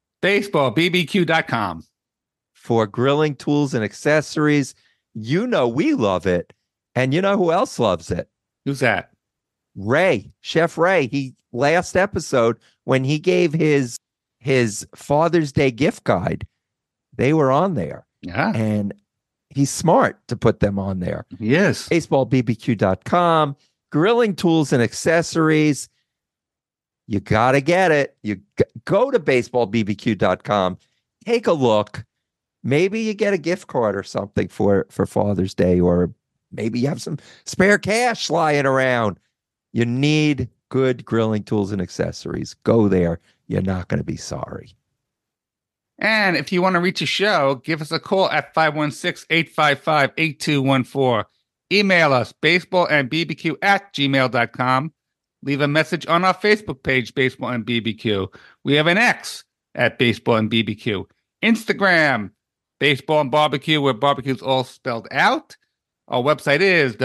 BaseballBBQ.com. For grilling tools and accessories. You know we love it. And you know who else loves it? Who's that? Ray, Chef Ray. He last episode when he gave his Father's Day gift guide, they were on there. Yeah. And he's smart to put them on there. Yes. BaseballBBQ.com, grilling tools and accessories. You got to get it. You go to BaseballBBQ.com, take a look. Maybe you get a gift card or something for Father's Day, or maybe you have some spare cash lying around. You need good grilling tools and accessories. Go there. You're not going to be sorry. And if you want to reach a show, give us a call at 516-855-8214. Email us, baseballandbbq@gmail.com. Leave a message on our Facebook page, Baseball and BBQ. We have an X at Baseball and BBQ. Instagram, Baseball and Barbecue, where barbecue's all spelled out. Our website is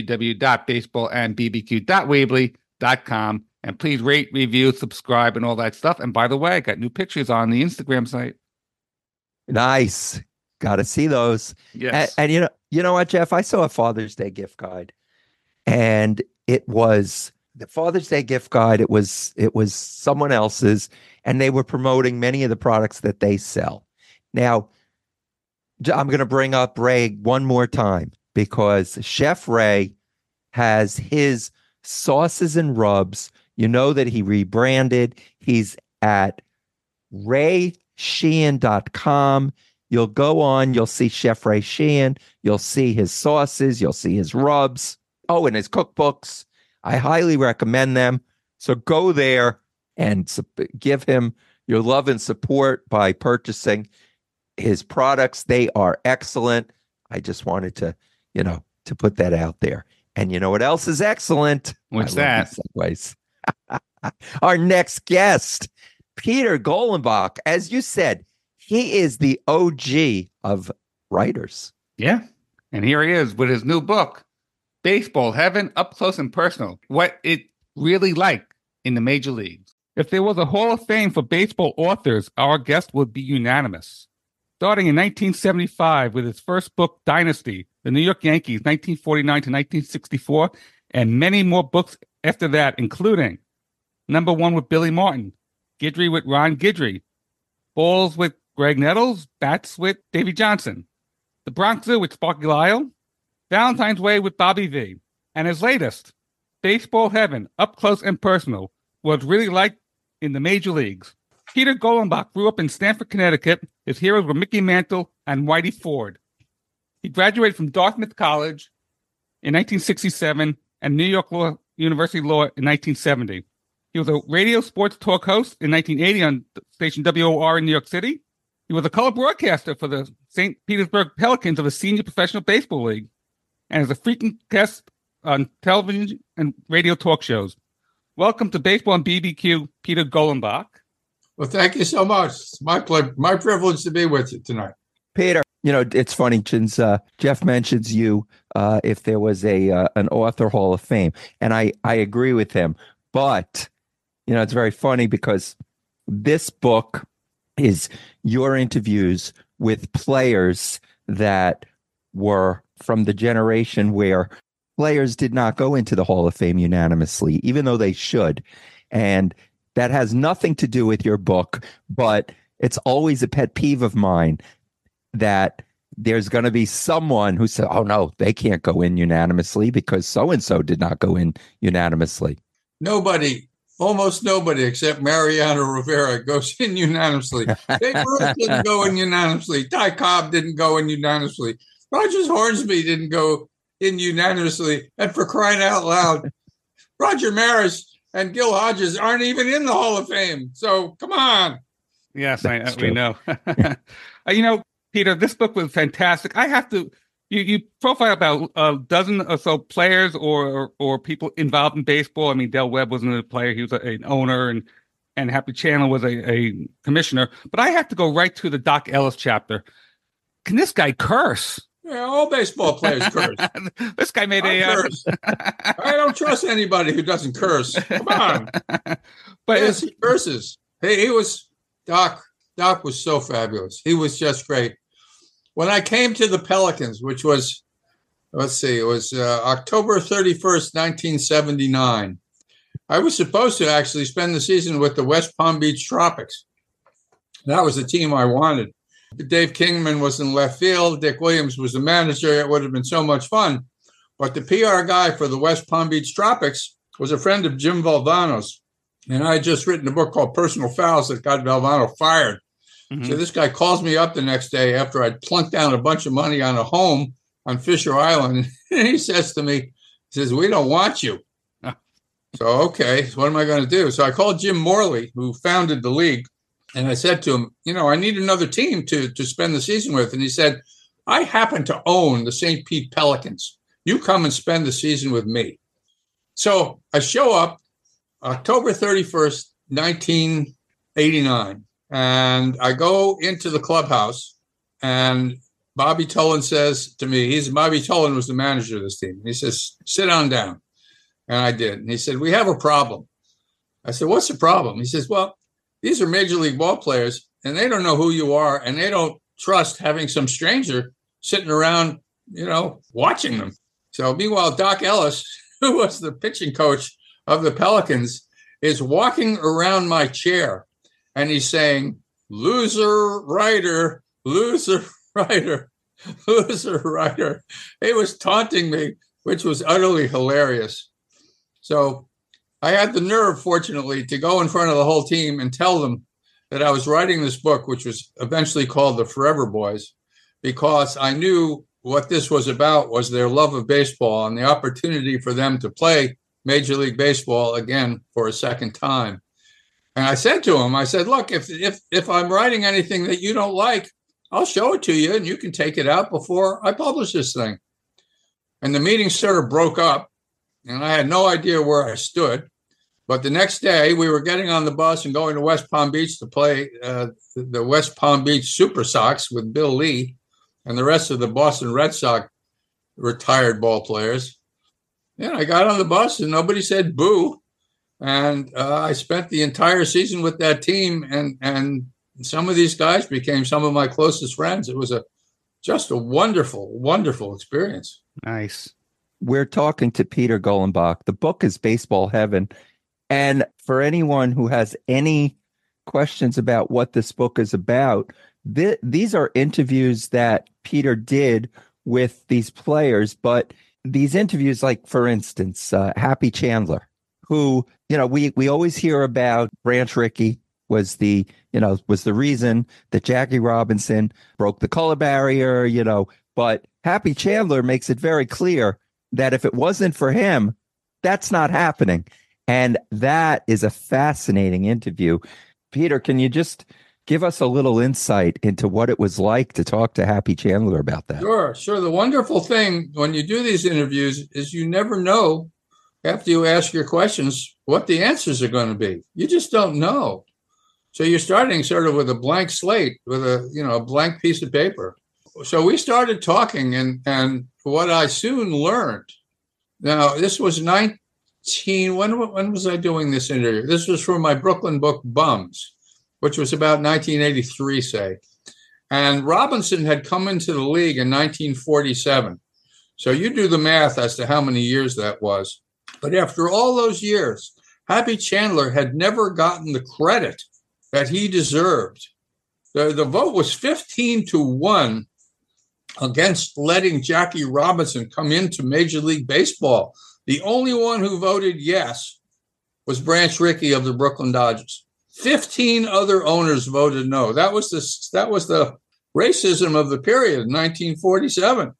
www.baseballandbbq.weebly.com. And please rate, review, subscribe, and all that stuff. And by the way, I got new pictures on the Instagram site. Nice. Got to see those. Yes. And you know what, Jeff? I saw a Father's Day gift guide, and it was the Father's Day gift guide. It was someone else's, and they were promoting many of the products that they sell. Now, I'm going to bring up Ray one more time because Chef Ray has his sauces and rubs. You know that he rebranded. He's at RaySheehan.com. You'll go on, you'll see Chef Ray Sheehan. You'll see his sauces. You'll see his rubs. Oh, and his cookbooks. I highly recommend them. So go there and give him your love and support by purchasing his products. They are excellent. I just wanted to, to put that out there. And you know what else is excellent? What's that? Segues. Our next guest, Peter Golenbach. As you said, he is the OG of writers. Yeah. And here he is with his new book, Baseball Heaven, Up Close and Personal, What It Really Like in the Major Leagues. If there was a Hall of Fame for baseball authors, our guest would be unanimous. Starting in 1975 with his first book, Dynasty, The New York Yankees, 1949 to 1964, and many more books after that, including Number One with Billy Martin, Guidry with Ron Guidry, Balls with Greg Nettles, Bats with Davy Johnson, The Bronx Zoo with Sparky Lyle, Valentine's Way with Bobby V, and his latest, Baseball Heaven, Up Close and Personal, what it's really like in the major leagues. Peter Golenbach grew up in Stamford, Connecticut. His heroes were Mickey Mantle and Whitey Ford. He graduated from Dartmouth College in 1967 and New York University Law in 1970. He was a radio sports talk host in 1980 on station WOR in New York City. He was a color broadcaster for the St. Petersburg Pelicans of the Senior Professional Baseball League and is a frequent guest on television and radio talk shows. Welcome to Baseball and BBQ, Peter Golenbach. Well, thank you so much. It's my pleasure, my privilege to be with you tonight. Peter, it's funny since Jeff mentions you if there was an author Hall of Fame, and I agree with him. But it's very funny because this book is your interviews with players that were from the generation where players did not go into the Hall of Fame unanimously, even though they should. And that has nothing to do with your book, but it's always a pet peeve of mine that there's going to be someone who said, oh, no, they can't go in unanimously because so-and-so did not go in unanimously. Almost nobody except Mariano Rivera goes in unanimously. Babe Ruth didn't go in unanimously. Ty Cobb didn't go in unanimously. Rogers Hornsby didn't go in unanimously. And for crying out loud, Roger Maris and Gil Hodges aren't even in the Hall of Fame. So come on. Yes, we know. Peter, this book was fantastic. I have to, you profile about a dozen or so players or people involved in baseball. I mean, Del Webb wasn't a player. He was an owner, and Happy Chandler was a commissioner. But I have to go right to the Doc Ellis chapter. Can this guy curse? Yeah, all baseball players curse. This guy made curse. I don't trust anybody who doesn't curse. Come on. But yes, he curses. He was Doc. Doc was so fabulous. He was just great. When I came to the Pelicans, which was, it was October 31st, 1979, I was supposed to actually spend the season with the West Palm Beach Tropics. That was the team I wanted. Dave Kingman was in left field. Dick Williams was the manager. It would have been so much fun. But the PR guy for the West Palm Beach Tropics was a friend of Jim Valvano's. And I had just written a book called Personal Fouls that got Valvano fired. Mm-hmm. So this guy calls me up the next day after I'd plunked down a bunch of money on a home on Fisher Island. And he says to me, we don't want you. So, okay, so what am I going to do? So I called Jim Morley, who founded the league. And I said to him, I need another team to spend the season with. And he said, I happen to own the St. Pete Pelicans. You come and spend the season with me. So I show up October 31st, 1989. And I go into the clubhouse, and Bobby Tolan says to me, Bobby Tolan was the manager of this team. He says, sit on down. And I did. And he said, we have a problem. I said, what's the problem? He says, well, these are major league ball players, and they don't know who you are, and they don't trust having some stranger sitting around, watching them. So meanwhile, Doc Ellis, who was the pitching coach of the Pelicans, is walking around my chair, and he's saying, loser writer, loser writer, loser writer. He was taunting me, which was utterly hilarious. So I had the nerve, fortunately, to go in front of the whole team and tell them that I was writing this book, which was eventually called The Forever Boys, because I knew what this was about was their love of baseball and the opportunity for them to play Major League Baseball again for a second time. And I said to him, look, if I'm writing anything that you don't like, I'll show it to you and you can take it out before I publish this thing. And the meeting sort of broke up, and I had no idea where I stood. But the next day, we were getting on the bus and going to West Palm Beach to play the West Palm Beach Super Sox with Bill Lee and the rest of the Boston Red Sox retired ball players. And I got on the bus and nobody said boo. And I spent the entire season with that team. And some of these guys became some of my closest friends. It was just a wonderful, wonderful experience. Nice. We're talking to Peter Golenbach. The book is Baseball Heaven. And for anyone who has any questions about what this book is about, these are interviews that Peter did with these players. But these interviews, like, for instance, Happy Chandler, who, we always hear about Branch Rickey was the reason that Jackie Robinson broke the color barrier, but Happy Chandler makes it very clear that if it wasn't for him, that's not happening. And that is a fascinating interview. Peter, can you just give us a little insight into what it was like to talk to Happy Chandler about that? Sure. The wonderful thing when you do these interviews is you never know after you ask your questions what the answers are going to be. You just don't know. So you're starting sort of with a blank slate, with a blank piece of paper. So we started talking, and what I soon learned. Now, this was when was I doing this interview? This was for my Brooklyn book, Bums, which was about 1983, say. And Robinson had come into the league in 1947. So you do the math as to how many years that was. But after all those years, Happy Chandler had never gotten the credit that he deserved. The vote was 15-1 against letting Jackie Robinson come into Major League Baseball. The only one who voted yes was Branch Rickey of the Brooklyn Dodgers. 15 other owners voted no. That was the racism of the period, 1947.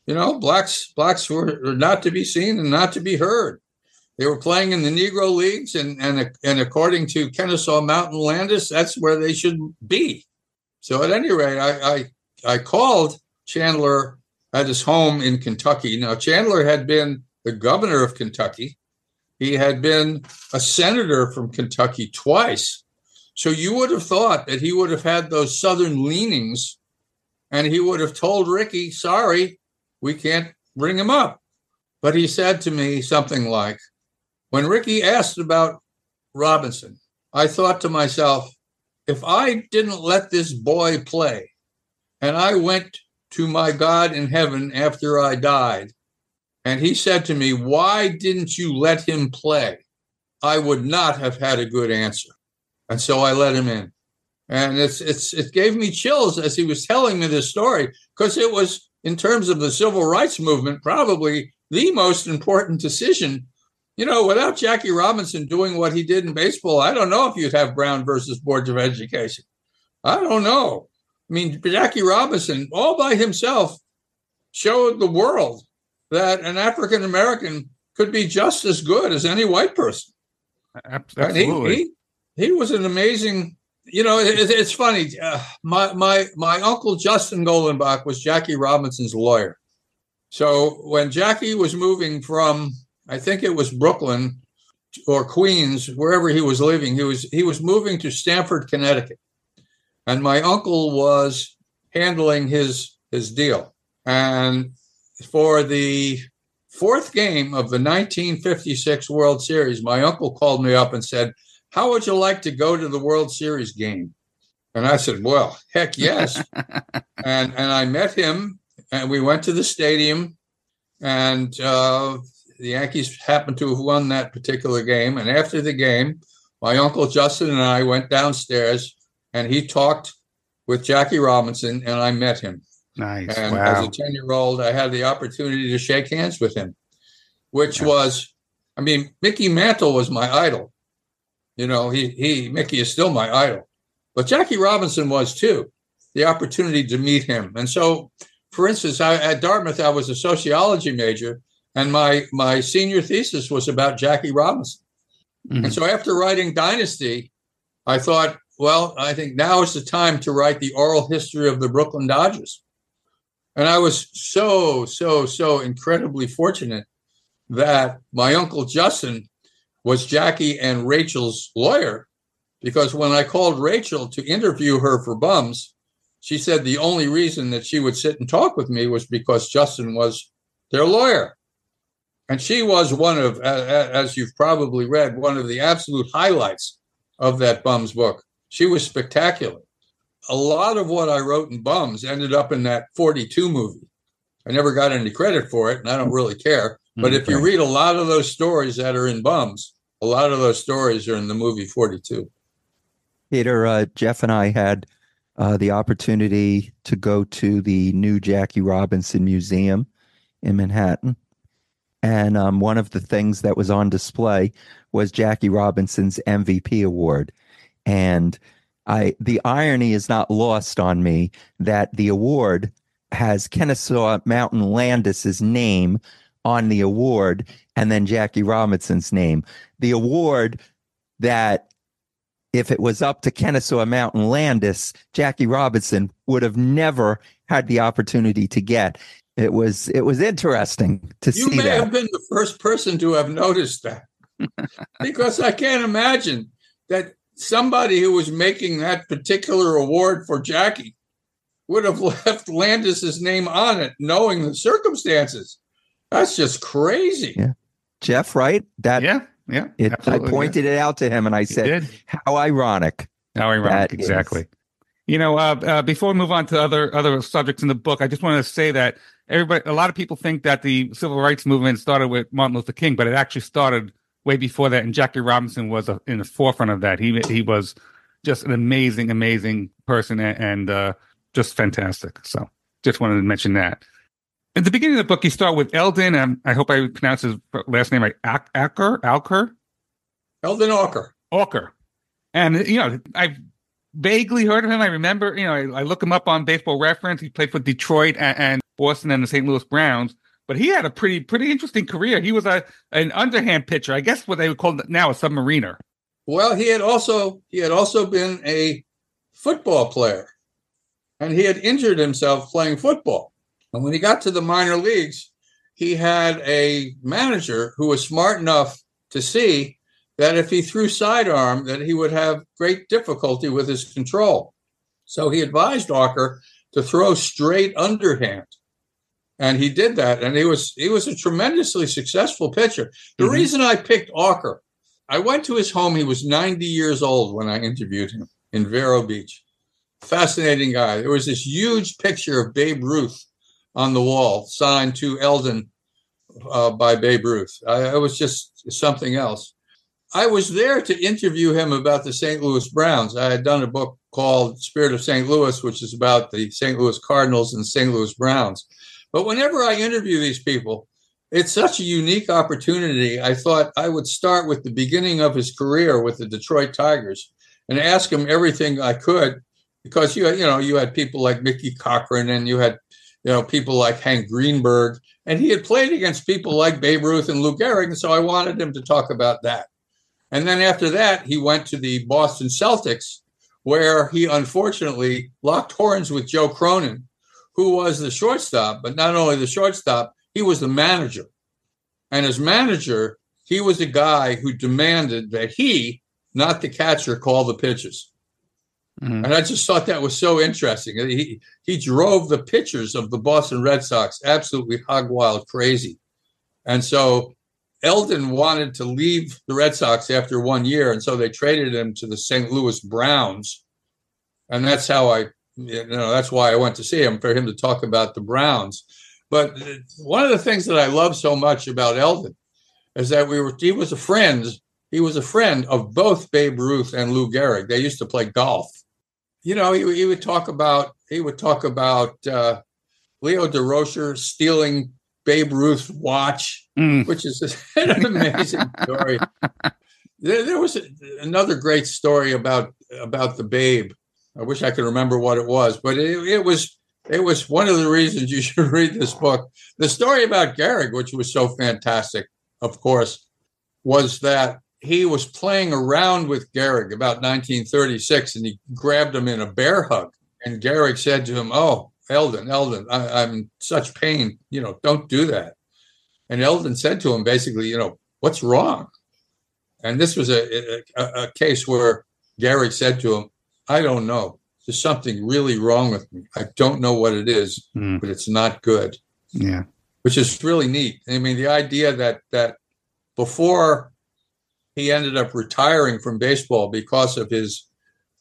Blacks were not to be seen and not to be heard. They were playing in the Negro Leagues, and according to Kennesaw Mountain Landis, that's where they should be. So at any rate, I called Chandler at his home in Kentucky. Now, Chandler had been the governor of Kentucky. He had been a senator from Kentucky twice. So you would have thought that he would have had those Southern leanings, and he would have told Rickey, sorry, we can't bring him up. But he said to me something like, when Rickey asked about Robinson, I thought to myself, if I didn't let this boy play, and I went to my God in heaven after I died, and he said to me, why didn't you let him play? I would not have had a good answer. And so I let him in. And it gave me chills as he was telling me this story, because it was, in terms of the civil rights movement, probably the most important decision. Without Jackie Robinson doing what he did in baseball, I don't know if you'd have Brown versus Boards of Education. I don't know. I mean, Jackie Robinson, all by himself, showed the world that an African American could be just as good as any white person. Absolutely. He was an amazing. It's funny. My uncle Justin Golenbach was Jackie Robinson's lawyer. So when Jackie was moving from, I think it was Brooklyn or Queens, wherever he was living, he was moving to Stamford, Connecticut, and my uncle was handling his deal. And for the fourth game of the 1956 World Series, my uncle called me up and said, how would you like to go to the World Series game? And I said, well, heck yes. and I met him, and we went to the stadium, and the Yankees happened to have won that particular game. And after the game, my uncle Justin and I went downstairs, and he talked with Jackie Robinson, and I met him. Nice. And wow. as a 10-year-old, I had the opportunity to shake hands with him, which was, Mickey Mantle was my idol. Mickey is still my idol, but Jackie Robinson was too. The opportunity to meet him. And so, for instance, at Dartmouth, I was a sociology major, and my senior thesis was about Jackie Robinson. Mm-hmm. And so after writing Dynasty, I thought, well, I think now is the time to write the oral history of the Brooklyn Dodgers. And I was so incredibly fortunate that my uncle Justin was Jackie and Rachel's lawyer, because when I called Rachel to interview her for Bums, she said the only reason that she would sit and talk with me was because Justin was their lawyer. And she was one of, as you've probably read, one of the absolute highlights of that Bums book. She was spectacular. a lot of what I wrote in Bums ended up in that 42 movie. I never got any credit for it, and I don't really care. But if you read a lot of those stories that are in Bums, a lot of those stories are in the movie 42. Peter, Jeff and I had the opportunity to go to the new Jackie Robinson Museum in Manhattan. And one of the things that was on display was Jackie Robinson's MVP award. And the irony is not lost on me that the award has Kennesaw Mountain Landis's name on the award and then Jackie Robinson's name. The award that, if it was up to Kennesaw Mountain Landis, Jackie Robinson would have never had the opportunity to get. It was interesting to see that. You may have been the first person to have noticed that, because I can't imagine that somebody who was making that particular award for Jackie would have left Landis's name on it, knowing the circumstances. That's just crazy. Yeah. Jeff, right? Yeah. I pointed it out to him, and I said, "How ironic!" How ironic, exactly. Before we move on to other subjects in the book, I just wanted to say that a lot of people think that the civil rights movement started with Martin Luther King, but it actually started way before that, and Jackie Robinson was in the forefront of that. He was just an amazing person and just fantastic. So just wanted to mention that. At the beginning of the book, you start with Eldon. I hope I pronounced his last name right. Alker. Eldon Alker. Alker. And, I've vaguely heard of him. I remember, I look him up on Baseball Reference. He played for Detroit and Boston and the St. Louis Browns. But he had a pretty interesting career. He was an underhand pitcher. I guess what they would call now a submariner. Well, he had also been a football player. And he had injured himself playing football. And when he got to the minor leagues, he had a manager who was smart enough to see that if he threw sidearm, that he would have great difficulty with his control. So he advised Alker to throw straight underhand. And he did that. And he was a tremendously successful pitcher. The reason I picked Alker, I went to his home. He was 90 years old when I interviewed him in Vero Beach. Fascinating guy. There was this huge picture of Babe Ruth on the wall, signed to Eldon by Babe Ruth. It was just something else. I was there to interview him about the St. Louis Browns. I had done a book called Spirit of St. Louis, which is about the St. Louis Cardinals and St. Louis Browns. But whenever I interview these people, it's such a unique opportunity. I thought I would start with the beginning of his career with the Detroit Tigers and ask him everything I could, because you had people like Mickey Cochran, and you had people like Hank Greenberg, and he had played against people like Babe Ruth and Lou Gehrig, and so I wanted him to talk about that. And then after that, he went to the Boston Celtics, where he unfortunately locked horns with Joe Cronin, who was the shortstop, but not only the shortstop, he was the manager. And as manager, he was a guy who demanded that he, not the catcher, call the pitches. Mm-hmm. And I just thought that was so interesting. He drove the pitchers of the Boston Red Sox absolutely hog wild crazy. And so Eldon wanted to leave the Red Sox after 1 year, and so they traded him to the St. Louis Browns. And that's how that's why I went to see him, for him to talk about the Browns. But one of the things that I love so much about Eldon is that he was a friend. He was a friend of both Babe Ruth and Lou Gehrig. They used to play golf. He would talk about Leo DeRocher stealing Babe Ruth's watch, which is an amazing story. There was another great story about the Babe. I wish I could remember what it was, but it was one of the reasons you should read this book. The story about Gehrig, which was so fantastic, of course, was that he was playing around with Gehrig about 1936, and he grabbed him in a bear hug. And Gehrig said to him, "Oh, Eldon, I'm in such pain. Don't do that." And Eldon said to him, basically, "What's wrong?" And this was a case where Gehrig said to him, "I don't know. There's something really wrong with me. I don't know what it is, but it's not good." Yeah. Which is really neat. I mean, the idea that before he ended up retiring from baseball because of his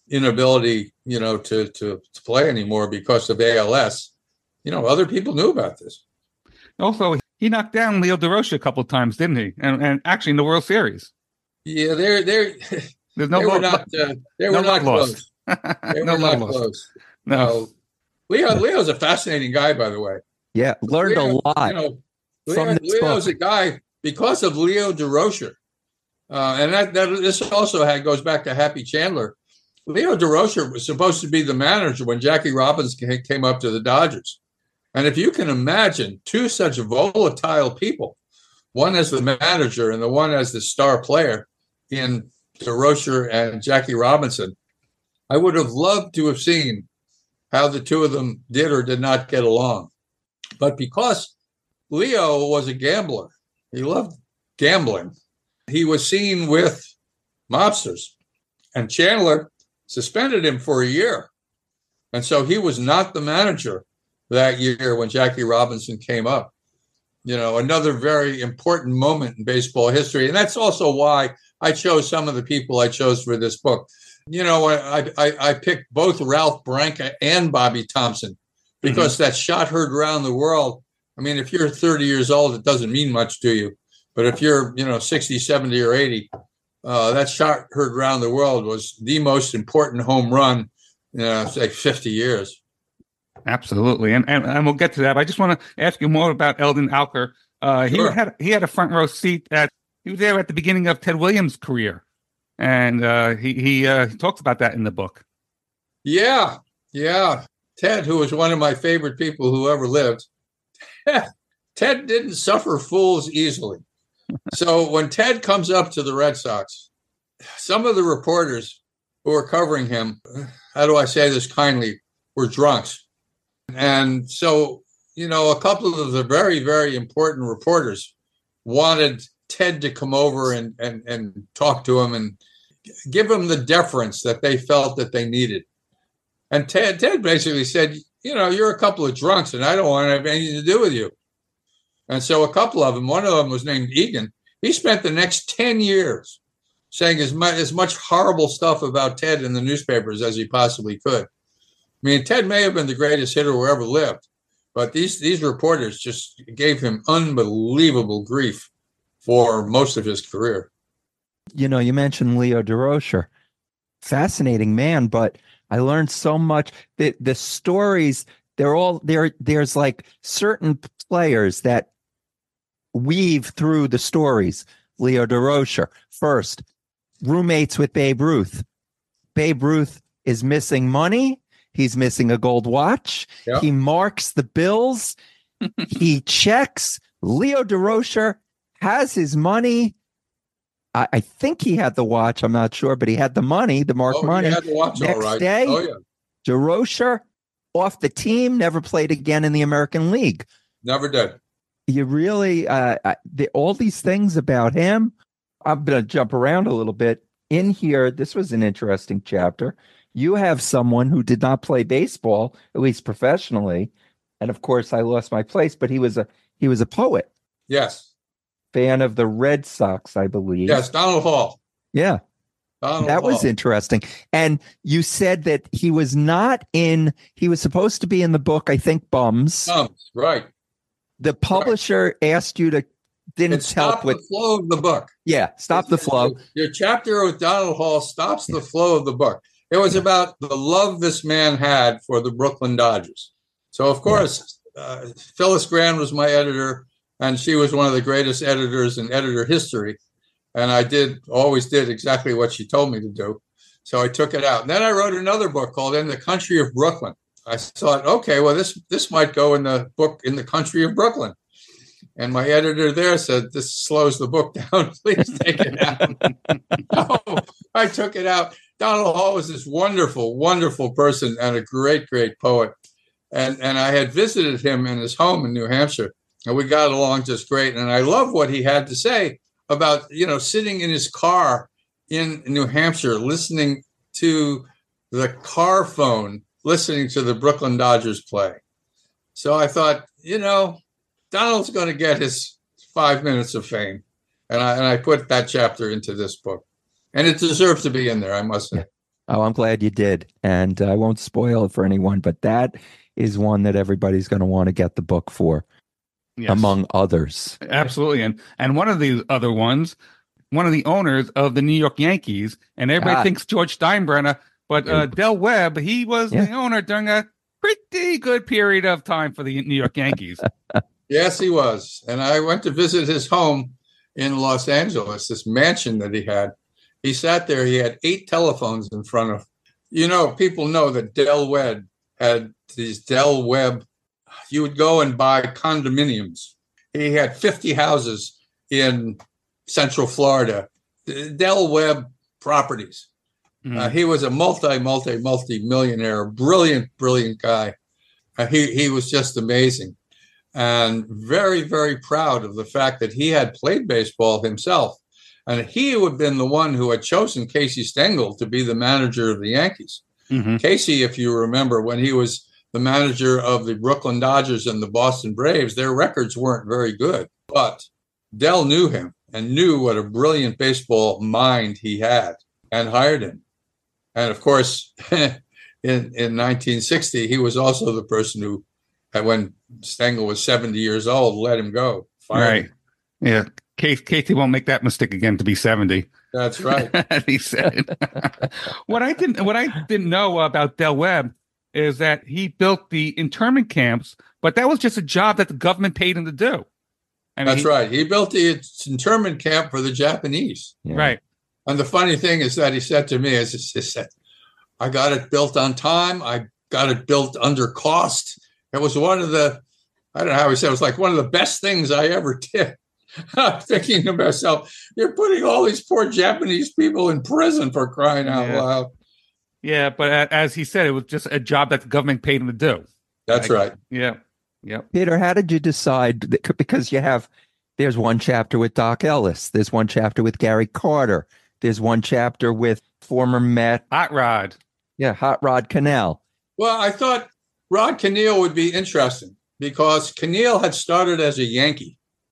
inability, to play anymore because of ALS, other people knew about this. Also, he knocked down Leo DeRocher a couple of times, didn't he? And actually in the World Series. Yeah, There's no they were not close. They No were not love close. No. Leo's a fascinating guy, by the way. Yeah, learned a lot. Leo's a guy because of Leo DeRocher, and that this also goes back to Happy Chandler. Leo DeRocher was supposed to be the manager when Jackie Robinson came up to the Dodgers, and if you can imagine two such volatile people, one as the manager and the one as the star player in DeRocher and Jackie Robinson, I would have loved to have seen how the two of them did or did not get along. But because Leo was a gambler, he loved gambling, he was seen with mobsters. And Chandler suspended him for a year. And so he was not the manager that year when Jackie Robinson came up. Another very important moment in baseball history. And that's also why I chose some of the people I chose for this book. I picked both Ralph Branca and Bobby Thomson because that shot heard around the world. I mean, if you're 30 years old, it doesn't mean much to you. But if you're, 60, 70, or 80, that shot heard around the world was the most important home run in, say, 50 years. Absolutely. And we'll get to that. But I just want to ask you more about Eldon Alker. Sure. He had a front row seat he was there at the beginning of Ted Williams' career. And he talks about that in the book. Yeah. Ted, who was one of my favorite people who ever lived, Ted didn't suffer fools easily. So when Ted comes up to the Red Sox, some of the reporters who were covering him, how do I say this kindly, were drunks. And so, a couple of the very, very important reporters wanted Ted to come over and talk to him and give him the deference that they felt that they needed. And Ted basically said, you're a couple of drunks and I don't want to have anything to do with you. And so a couple of them, one of them was named Egan. He spent the next 10 years saying as much horrible stuff about Ted in the newspapers as he possibly could. I mean, Ted may have been the greatest hitter who ever lived, but these reporters just gave him unbelievable grief for most of his career. You mentioned Leo DeRocher. Fascinating man, but I learned so much. The stories, they're all there. There's like certain players that weave through the stories. Leo DeRocher, first, roommates with Babe Ruth. Babe Ruth is missing money. He's missing a gold watch. Yep. He marks the bills. He checks. Leo DeRocher has his money. I think he had the watch. I'm not sure, but he had the money, the marked money. He had the watch, Next all right. day, DeRocher off the team, never played again in the American League. Never did. You really, all these things about him. I'm going to jump around a little bit. In here, this was an interesting chapter. You have someone who did not play baseball, at least professionally, and of course, I lost my place. But he was a poet. Yes. Fan of the Red Sox, I believe. Yes, Donald Hall. Yeah. That was interesting. And you said that he was supposed to be in the book, I think, Bums. Right. The publisher asked you to stop the flow of the book. Yeah, stop the flow. Your chapter with Donald Hall stops the flow of the book. It was about the love this man had for the Brooklyn Dodgers. So, of course, Phyllis Grand was my editor, and she was one of the greatest editors in editor history. And I always did exactly what she told me to do. So I took it out. And then I wrote another book called In the Country of Brooklyn. I thought, okay, well, this might go in the book In the Country of Brooklyn. And my editor there said, this slows the book down. Please take it out. So I took it out. Donald Hall was this wonderful, wonderful person and a great, great poet. And I had visited him in his home in New Hampshire. And we got along just great. And I love what he had to say about, sitting in his car in New Hampshire, listening to the car phone, listening to the Brooklyn Dodgers play. So I thought, Donald's going to get his 5 minutes of fame. And I put that chapter into this book. And it deserves to be in there, I must say. Oh, I'm glad you did. And I won't spoil it for anyone, but that is one that everybody's going to want to get the book for, Yes. among others. Absolutely. And one of the other ones, one of the owners of the New York Yankees, and everybody thinks George Steinbrenner, but Del Webb, he was the owner during a pretty good period of time for the New York Yankees. Yes, he was. And I went to visit his home in Los Angeles, this mansion that he had. He sat there, he had 8 telephones in front of, people know that Del Webb had these Del Webb, you would go and buy condominiums. He had 50 houses in Central Florida, Del Webb properties. He was a multi-millionaire, brilliant guy. He was just amazing. And very, very proud of the fact that he had played baseball himself. And he would have been the one who had chosen Casey Stengel to be the manager of the Yankees. Mm-hmm. Casey, if you remember, when he was the manager of the Brooklyn Dodgers and the Boston Braves, their records weren't very good. But Del knew him and knew what a brilliant baseball mind he had and hired him. And of course, in 1960, he was also the person who, when Stengel was 70 years old, let him go. Right. Him. Yeah. Casey won't make that mistake again to be 70. That's right. He said. What I didn't know about Del Webb is that he built the internment camps, but that was just a job that the government paid him to do. That's right. He built the internment camp for the Japanese. Yeah. Right. And the funny thing is that he said to me, he said, I got it built on time. I got it built under cost. It was one of the, I don't know how he said, it was like one of the best things I ever did. I'm thinking to myself, you're putting all these poor Japanese people in prison for crying out loud. Yeah, but as he said, it was just a job that the government paid him to do. That's right. Yeah. Yeah. Peter, how did you decide? Because there's one chapter with Doc Ellis. There's one chapter with Gary Carter. There's one chapter with former Met. Hot Rod. Yeah, Hot Rod Cannell. Well, I thought Rod Cannell would be interesting because Cannell had started as a Yankee.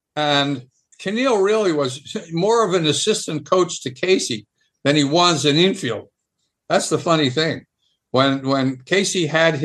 And Cannell really was more of an assistant coach to Casey than he was an infield. That's the funny thing. When Casey had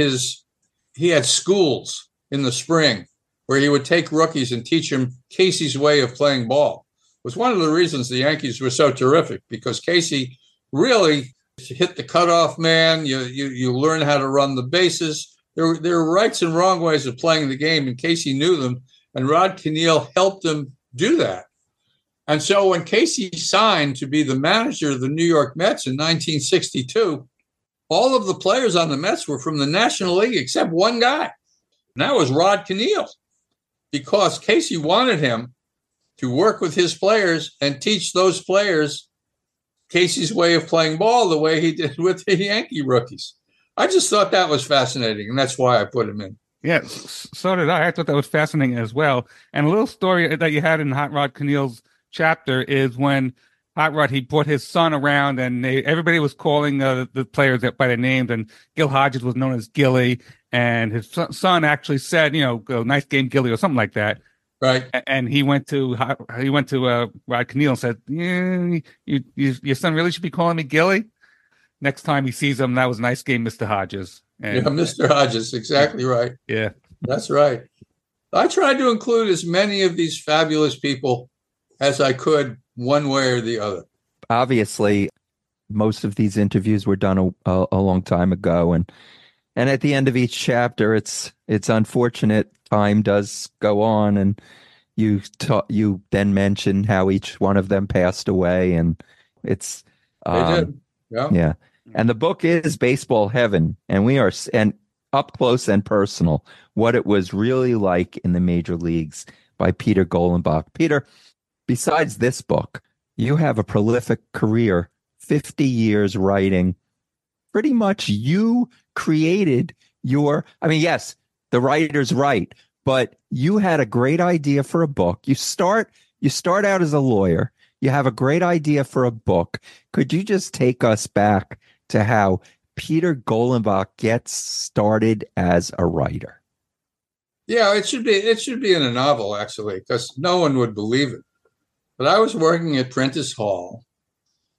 he had schools in the spring where he would take rookies and teach them Casey's way of playing ball. It was one of the reasons the Yankees were so terrific because Casey really hit the cutoff man. You learn how to run the bases. There were rights and wrong ways of playing the game, and Casey knew them. And Rod Cannell helped him do that. And so when Casey signed to be the manager of the New York Mets in 1962, all of the players on the Mets were from the National League except one guy. And that was Rod Cannell, because Casey wanted him to work with his players and teach those players Casey's way of playing ball the way he did with the Yankee rookies. I just thought that was fascinating, and that's why I put him in. Yeah, so did I. I thought that was fascinating as well. And a little story that you had in Hot Rod Cannell's chapter is when Hot Rod, he brought his son around, and everybody was calling the players by their names, and Gil Hodges was known as Gilly, and his son actually said, nice game, Gilly, or something like that. Right. And he went to Rod Cannell and said, your son really should be calling me Gilly. Next time he sees him, that was a nice game, Mr. Hodges. And, Mr. Hodges, exactly right. Yeah. That's right. I tried to include as many of these fabulous people as I could, one way or the other. Obviously, most of these interviews were done a long time ago, and at the end of each chapter, it's unfortunate. Time does go on, and you then mention how each one of them passed away, and it's they did. Yeah. And the book is Baseball Heaven, and we are up close and personal what it was really like in the major leagues by Peter Golenbach. Peter, besides this book, you have a prolific career, 50 years writing. Pretty much you created yes, the writer's right, but you had a great idea for a book. You start out as a lawyer. You have a great idea for a book. Could you just take us back to how Peter Golenbach gets started as a writer? Yeah, it should be in a novel, actually, because no one would believe it. But I was working at Prentice Hall,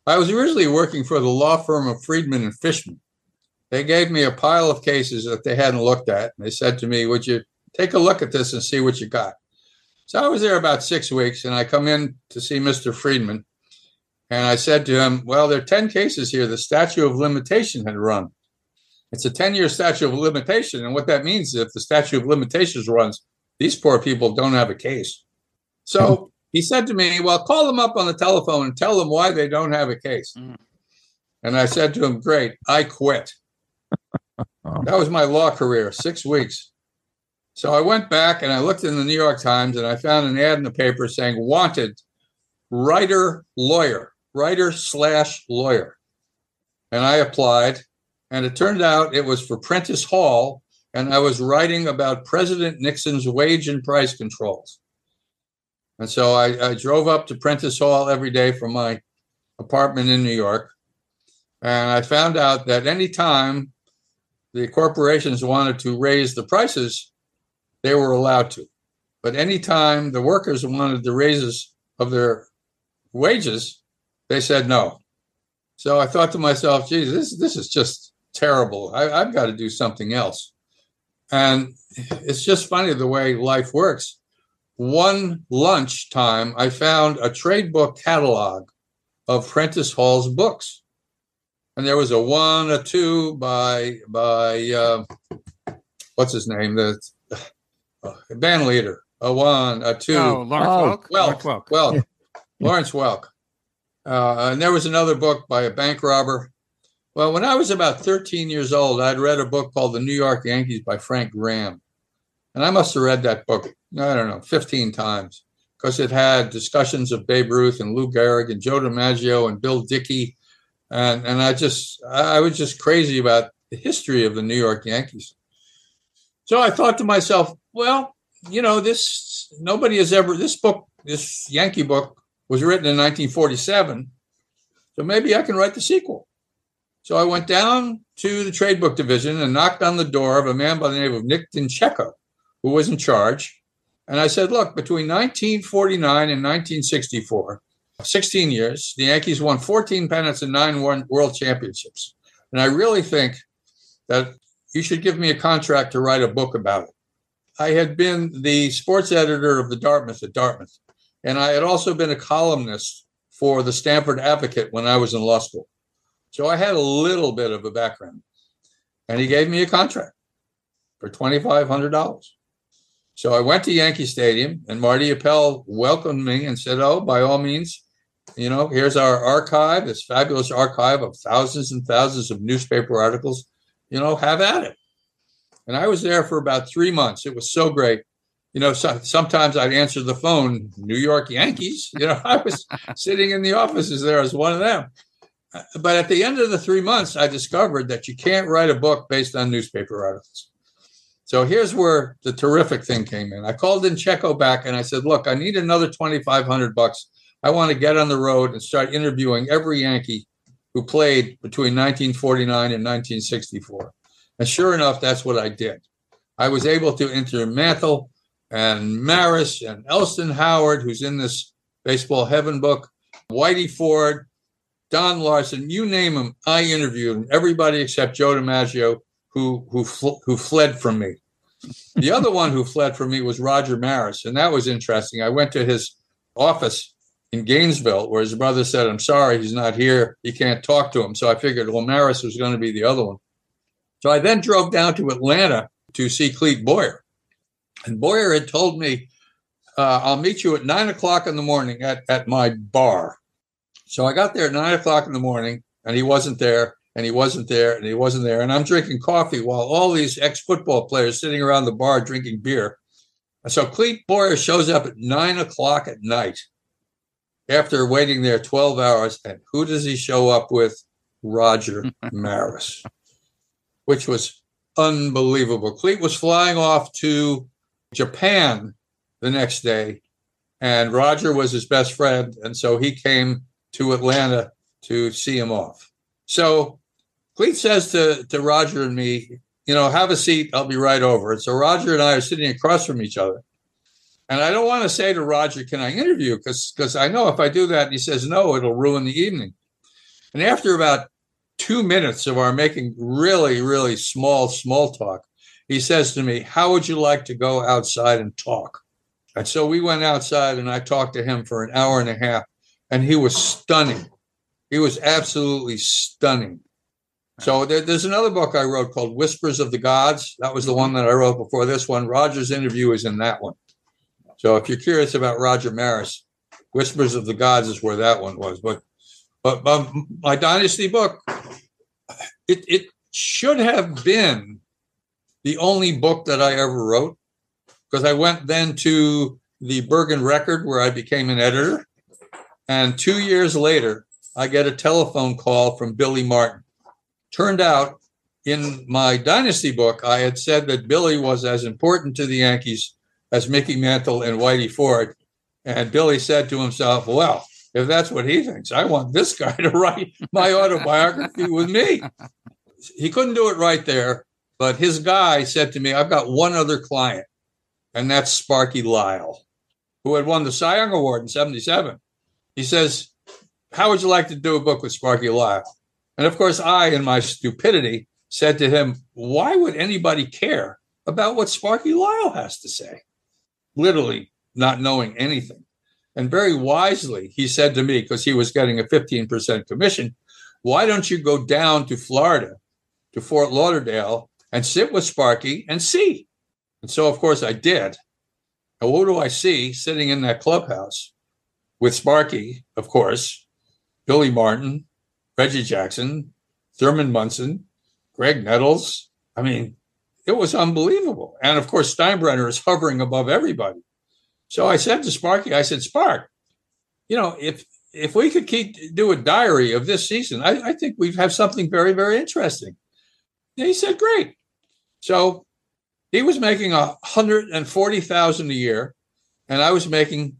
I was originally working for the law firm of Friedman and Fishman. They gave me a pile of cases that they hadn't looked at. And they said to me, would you take a look at this and see what you got? So I was there about 6 weeks, and I come in to see Mr. Friedman. And I said to him, well, there are 10 cases here. The statute of limitation had run. It's a 10-year statute of limitation. And what that means is if the statute of limitations runs, these poor people don't have a case. So he said to me, well, call them up on the telephone and tell them why they don't have a case. And I said to him, great, I quit. That was my law career, 6 weeks. So I went back and I looked in the New York Times and I found an ad in the paper saying wanted writer/lawyer. And I applied, and it turned out it was for Prentice Hall, and I was writing about President Nixon's wage and price controls. And so I drove up to Prentice Hall every day from my apartment in New York, and I found out that any time the corporations wanted to raise the prices, they were allowed to. But anytime the workers wanted the raises of their wages, they said no. So I thought to myself, geez, this is just terrible. I've got to do something else. And it's just funny the way life works. One lunchtime, I found a trade book catalog of Prentice Hall's books. And there was a 1, a 2 by what's his name? The band leader. A 1, a 2. Oh, Lawrence Welk. Welk. Lawrence Welk. And there was another book by a bank robber. Well, when I was about 13 years old, I'd read a book called The New York Yankees by Frank Graham. And I must have read that book, 15 times, because it had discussions of Babe Ruth and Lou Gehrig and Joe DiMaggio and Bill Dickey. And I was just crazy about the history of the New York Yankees. So I thought to myself, well, this Yankee book was written in 1947. So maybe I can write the sequel. So I went down to the trade book division and knocked on the door of a man by the name of Nick Dincheco, who was in charge. And I said, look, between 1949 and 1964, 16 years, the Yankees won 14 pennants and 9 world championships. And I really think that you should give me a contract to write a book about it. I had been the sports editor of the Dartmouth at Dartmouth, and I had also been a columnist for the Stamford Advocate when I was in law school. So I had a little bit of a background. And he gave me a contract for $2,500. So I went to Yankee Stadium, and Marty Appel welcomed me and said, oh, by all means, here's our archive, this fabulous archive of thousands and thousands of newspaper articles, have at it. And I was there for about 3 months. It was so great. Sometimes I'd answer the phone, New York Yankees. I was sitting in the offices there as one of them. But at the end of the 3 months, I discovered that you can't write a book based on newspaper articles. So here's where the terrific thing came in. I called Dincheco back and I said, look, I need another $2,500. I want to get on the road and start interviewing every Yankee who played between 1949 and 1964. And sure enough, that's what I did. I was able to interview Mantle and Maris and Elston Howard, who's in this Baseball Heaven book, Whitey Ford, Don Larson, you name them, I interviewed everybody except Joe DiMaggio, who fled from me. The other one who fled from me was Roger Maris, and that was interesting. I went to his office in Gainesville, where his brother said, I'm sorry, he's not here. He can't talk to him. So I figured, well, Maris was going to be the other one. So I then drove down to Atlanta to see Clete Boyer. And Boyer had told me, I'll meet you at 9 o'clock in the morning at my bar. So I got there at 9 o'clock in the morning, and he wasn't there, and he wasn't there, and he wasn't there. And I'm drinking coffee while all these ex-football players sitting around the bar drinking beer. And so Clete Boyer shows up at 9 o'clock at night after waiting there 12 hours. And who does he show up with? Roger Maris, which was unbelievable. Clete was flying off to Japan the next day, and Roger was his best friend. And so he came to Atlanta to see him off. So Clete says to Roger and me, have a seat. I'll be right over. And so Roger and I are sitting across from each other. And I don't want to say to Roger, can I interview? Because I know if I do that and he says no, it'll ruin the evening. And after about 2 minutes of our making really, really small talk, he says to me, how would you like to go outside and talk? And so we went outside and I talked to him for an hour and a half, and he was stunning. He was absolutely stunning. So there's another book I wrote called Whispers of the Gods. That was the one that I wrote before this one. Roger's interview is in that one. So if you're curious about Roger Maris, Whispers of the Gods is where that one was. But my Dynasty book, it should have been the only book that I ever wrote, because I went then to the Bergen Record where I became an editor. And 2 years later, I get a telephone call from Billy Martin. Turned out in my Dynasty book, I had said that Billy was as important to the Yankees as Mickey Mantle and Whitey Ford. And Billy said to himself, well, if that's what he thinks, I want this guy to write my autobiography with me. He couldn't do it right there, but his guy said to me, I've got one other client, and that's Sparky Lyle, who had won the Cy Young Award in 77. He says, how would you like to do a book with Sparky Lyle? And of course, I, in my stupidity, said to him, why would anybody care about what Sparky Lyle has to say? Literally not knowing anything. And very wisely, he said to me, because he was getting a 15% commission, why don't you go down to Florida, to Fort Lauderdale, and sit with Sparky and see? And so, of course, I did. And what do I see sitting in that clubhouse with Sparky, of course, Billy Martin, Reggie Jackson, Thurman Munson, Greg Nettles. I mean, it was unbelievable. And of course, Steinbrenner is hovering above everybody. So I said to Sparky, I said, Spark, you know, if we could do a diary of this season, I think we'd have something very, very interesting. And he said, great. So he was making $140,000 a year, and I was making,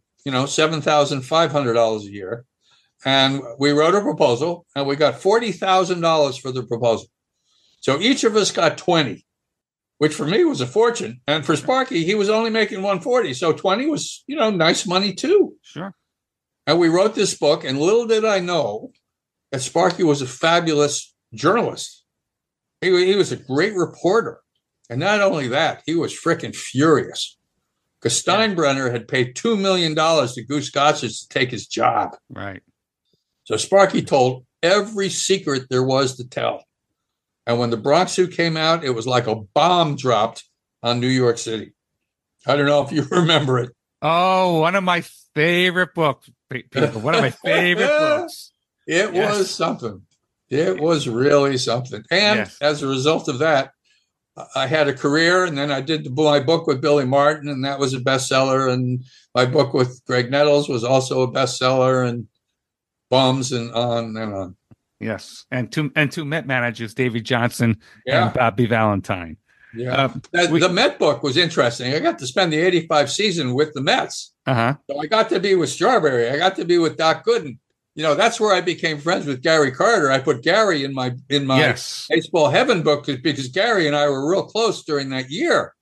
$7,500 a year. And we wrote a proposal, and we got $40,000 for the proposal. So each of us got 20, which for me was a fortune. And for Sparky, he was only making 140. So 20 was, nice money too. Sure. And we wrote this book, and little did I know that Sparky was a fabulous journalist. He was a great reporter. And not only that, he was freaking furious because Steinbrenner had paid $2 million to Goose Gossage to take his job. Right. So Sparky told every secret there was to tell. And when the Bronx Zoo came out, it was like a bomb dropped on New York City. I don't know if you remember it. Oh, one of my favorite books, people. One of my favorite books. It was something. It was really something. And as a result of that, I had a career, and then I did my book with Billy Martin, and that was a bestseller. And my book with Greg Nettles was also a bestseller, and Bums and on and on. Yes, and two Met managers, Davey Johnson and Bobby Valentine. Yeah, the Met book was interesting. I got to spend the '85 season with the Mets. So I got to be with Strawberry. I got to be with Doc Gooden. That's where I became friends with Gary Carter. I put Gary in my baseball heaven book because Gary and I were real close during that year.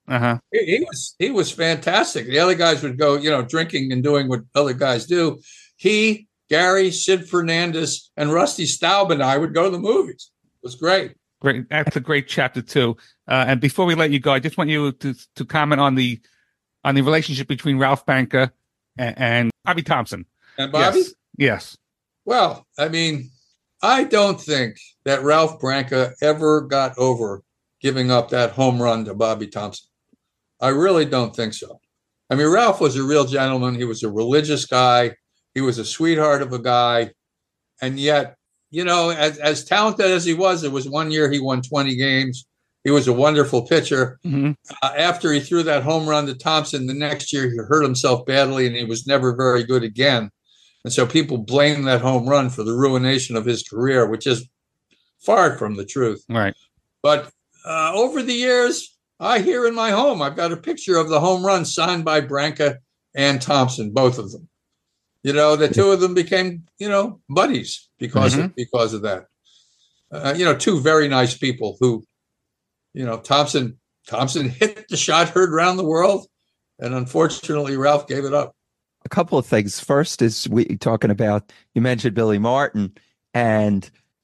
He was fantastic. The other guys would go, drinking and doing what other guys do. He, Gary, Sid Fernandez, and Rusty Staub and I would go to the movies. It was great. Great. That's a great chapter too. And before we let you go, I just want you to comment on the relationship between Ralph Branca and Bobby Thompson. And Bobby? Yes. Well, I mean, I don't think that Ralph Branca ever got over giving up that home run to Bobby Thompson. I really don't think so. I mean, Ralph was a real gentleman. He was a religious guy. He was a sweetheart of a guy. And yet, as talented as he was, it was one year he won 20 games. He was a wonderful pitcher. After he threw that home run to Thompson, the next year he hurt himself badly and he was never very good again. And so people blame that home run for the ruination of his career, which is far from the truth. Right. But over the years, I hear in my home, I've got a picture of the home run signed by Branca and Thompson, both of them. The two of them became, buddies because of that. Two very nice people who, Thompson hit the shot heard around the world, and unfortunately Ralph gave it up. A couple of things. First is you mentioned Billy Martin, and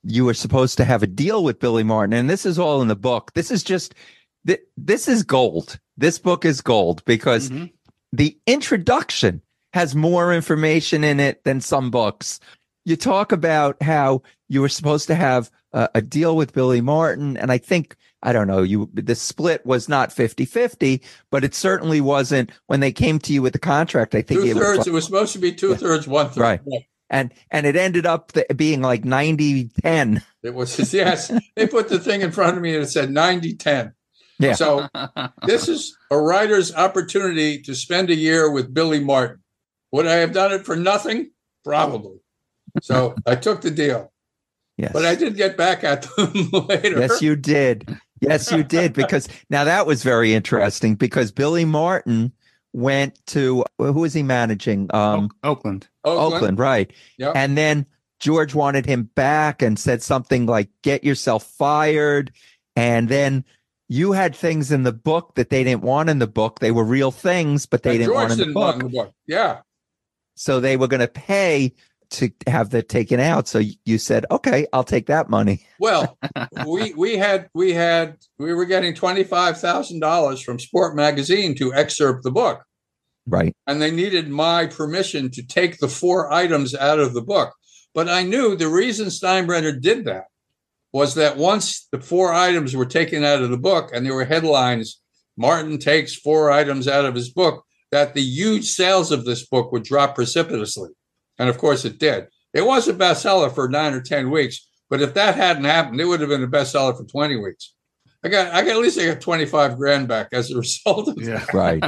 you were supposed to have a deal with Billy Martin, and this is all in the book. This is just this is gold. This book is gold because the introduction has more information in it than some books. You talk about how you were supposed to have a deal with Billy Martin, and I think, I don't know, the split was not 50-50, but it certainly wasn't when they came to you with the contract. I think it was supposed to be 2/3, 1/3. Right. And it ended up being like 90-10. It was, yes. They put the thing in front of me and it said 90-10. Yeah. So this is a writer's opportunity to spend a year with Billy Martin. Would I have done it for nothing? Probably. So I took the deal. Yes. But I did get back at them later. Yes, you did. Yes, you did. Because now that was very interesting because Billy Martin went to, who was he managing? Oakland. Oakland, right. Yep. And then George wanted him back and said something like, get yourself fired. And then you had things in the book that they didn't want in the book. They were real things, but they didn't want in the book. Yeah. So they were going to pay to have that taken out. So you said, okay, I'll take that money. Well, we were getting $25,000 from Sport Magazine to excerpt the book. Right. And they needed my permission to take the 4 items out of the book. But I knew the reason Steinbrenner did that was that once the 4 items were taken out of the book and there were headlines, Martin takes 4 items out of his book, that the huge sales of this book would drop precipitously. And of course it did. It was a bestseller for 9 or 10 weeks, but if that hadn't happened, it would have been a bestseller for 20 weeks. I got at least $25,000 back as a result of that. Right.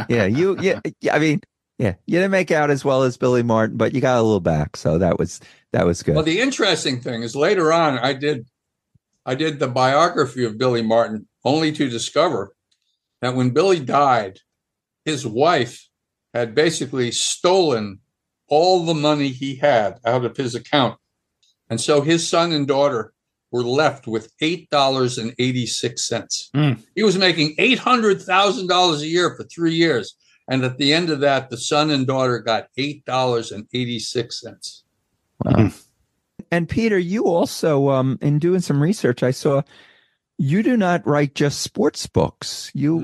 I mean, you didn't make out as well as Billy Martin, but you got a little back. So that was good. Well, the interesting thing is later on, I did the biography of Billy Martin only to discover that when Billy died, his wife had basically stolen all the money he had out of his account. And so his son and daughter were left with $8.86. He was making $800,000 a year for 3 years. And at the end of that, the son and daughter got $8.86. Wow. And Peter, you also, in doing some research, I saw you do not write just sports books. You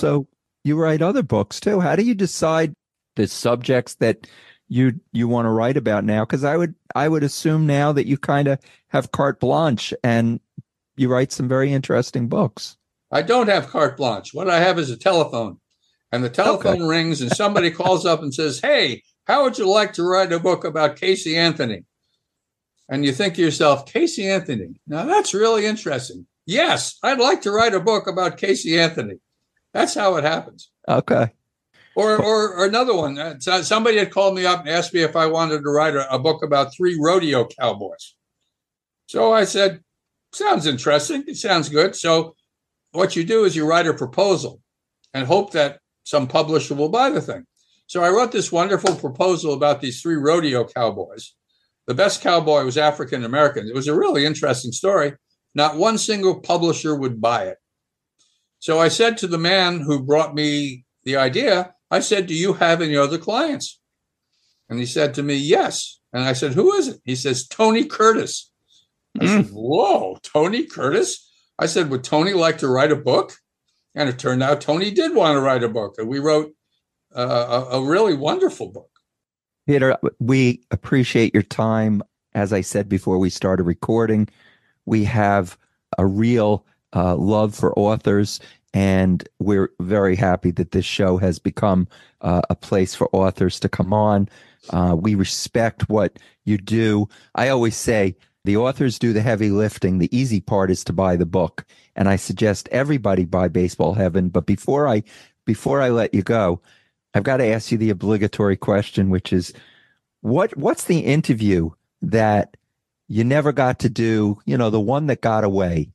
write other books too. How do you decide the subjects that you want to write about now? Because I would assume now that you kind of have carte blanche and you write some very interesting books. I don't have carte blanche. What I have is a telephone, and the telephone rings and somebody calls up and says, "Hey, how would you like to write a book about Casey Anthony?" And you think to yourself, Casey Anthony, now that's really interesting. Yes, I'd like to write a book about Casey Anthony. That's how it happens. Okay. Or another one. Somebody had called me up and asked me if I wanted to write a book about 3 rodeo cowboys. So I said, sounds interesting. It sounds good. So what you do is you write a proposal and hope that some publisher will buy the thing. So I wrote this wonderful proposal about these 3 rodeo cowboys. The best cowboy was African American. It was a really interesting story. Not one single publisher would buy it. So I said to the man who brought me the idea, I said, do you have any other clients? And he said to me, yes. And I said, who is it? He says, Tony Curtis. I said, whoa, Tony Curtis? I said, would Tony like to write a book? And it turned out Tony did want to write a book. And we wrote a really wonderful book. Peter, we appreciate your time. As I said before we started recording, we have a real love for authors, and we're very happy that this show has become a place for authors to come on. We respect what you do. I always say the authors do the heavy lifting. The easy part is to buy the book. And I suggest everybody buy Baseball Heaven. But before I let you go, I've got to ask you the obligatory question, which is what's the interview that you never got to do, the one that got away?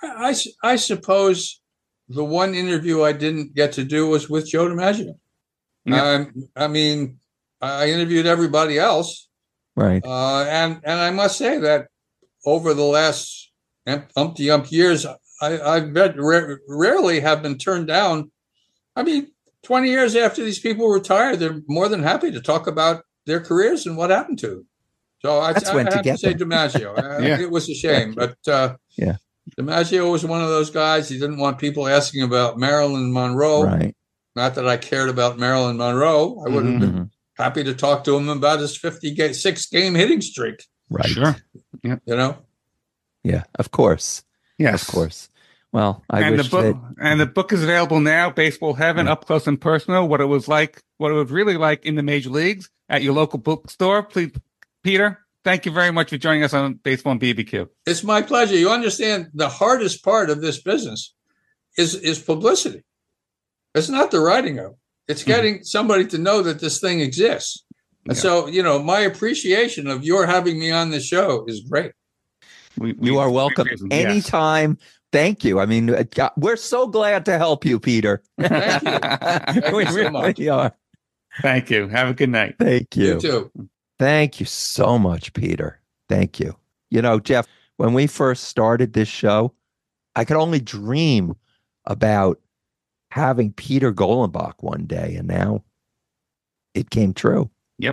I suppose the one interview I didn't get to do was with Joe DiMaggio. Yeah. I mean, I interviewed everybody else. Right. And I must say that over the last umpty years, I rarely have been turned down. I mean, 20 years after these people retire, they're more than happy to talk about their careers and what happened to them. So I That's when to have to get say them. DiMaggio. Yeah. It was a shame, but Yeah. DiMaggio was one of those guys. He didn't want people asking about Marilyn Monroe. Right. Not that I cared about Marilyn Monroe. I would have been Mhm. happy to talk to him about his 56-game hitting streak. Right. Sure. You know, Yeah, of course. Yes. Of course. Well, I And wish the book is available now, Baseball Heaven, Yeah. up close and personal, what it was really like in the major leagues at your local bookstore. Please, Peter, thank you very much for joining us on Baseball and BBQ. it's my pleasure. You understand the hardest part of this business is publicity. It's not the writing of it. It's getting somebody to know that this thing exists. And Yeah. so, my appreciation of your having me on the show is great. you are welcome Yes. anytime. Thank you. I mean, we're so glad to help you, Peter. Thank you. Thank We you so really much. are. Thank you. Have a good night. Thank you. You too. Thank you so much, Peter. Thank you. Jeff, when we first started this show, I could only dream about having Peter Golenbach one day, and now it came true. Yep.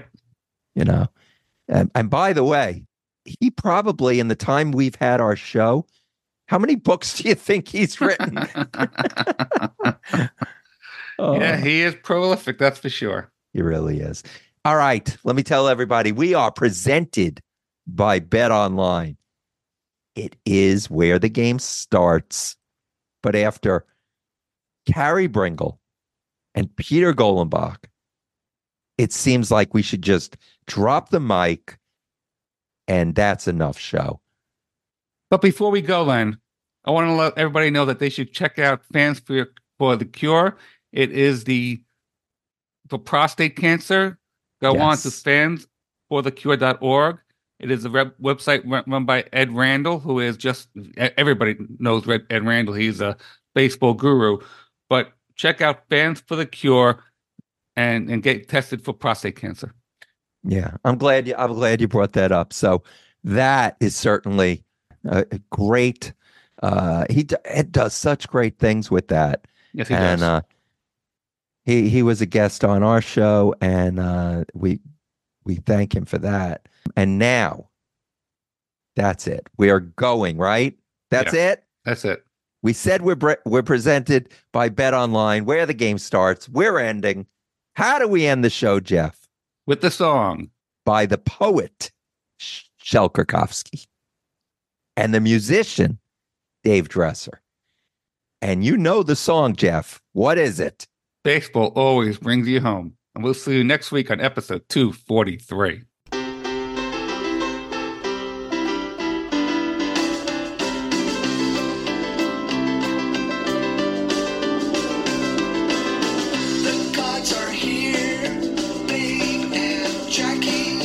And by the way, he probably, in the time we've had our show, how many books do you think he's written? Yeah, he is prolific, that's for sure. He really is. All right, let me tell everybody, we are presented by Bet Online. It is where the game starts. But after Carrie Bringle and Peter Golenbach, it seems like we should just drop the mic, and that's enough show. But before we go, Len, I want to let everybody know that they should check out Fans for the Cure. It is for prostate cancer. Go on to Yes. fansforthecure.org. It is a website run by Ed Randall, who is everybody knows Ed Randall. He's a baseball guru. But check out Fans for the Cure and get tested for prostate cancer. Yeah, I'm glad you brought that up. So that is certainly a great. Ed does such great things with that. Yes, he does. He was a guest on our show, and we thank him for that. And now, that's it. We are going, right? That's it. That's it. We said we're presented by Bet Online, where the game starts. We're ending. How do we end the show, Jeff? With the song. By the poet, Shel Krakowski, and the musician, Dave Dresser. And you know the song, Jeff. What is it? Baseball always brings you home. And we'll see you next week on episode 243. The gods are here, Babe and Jackie.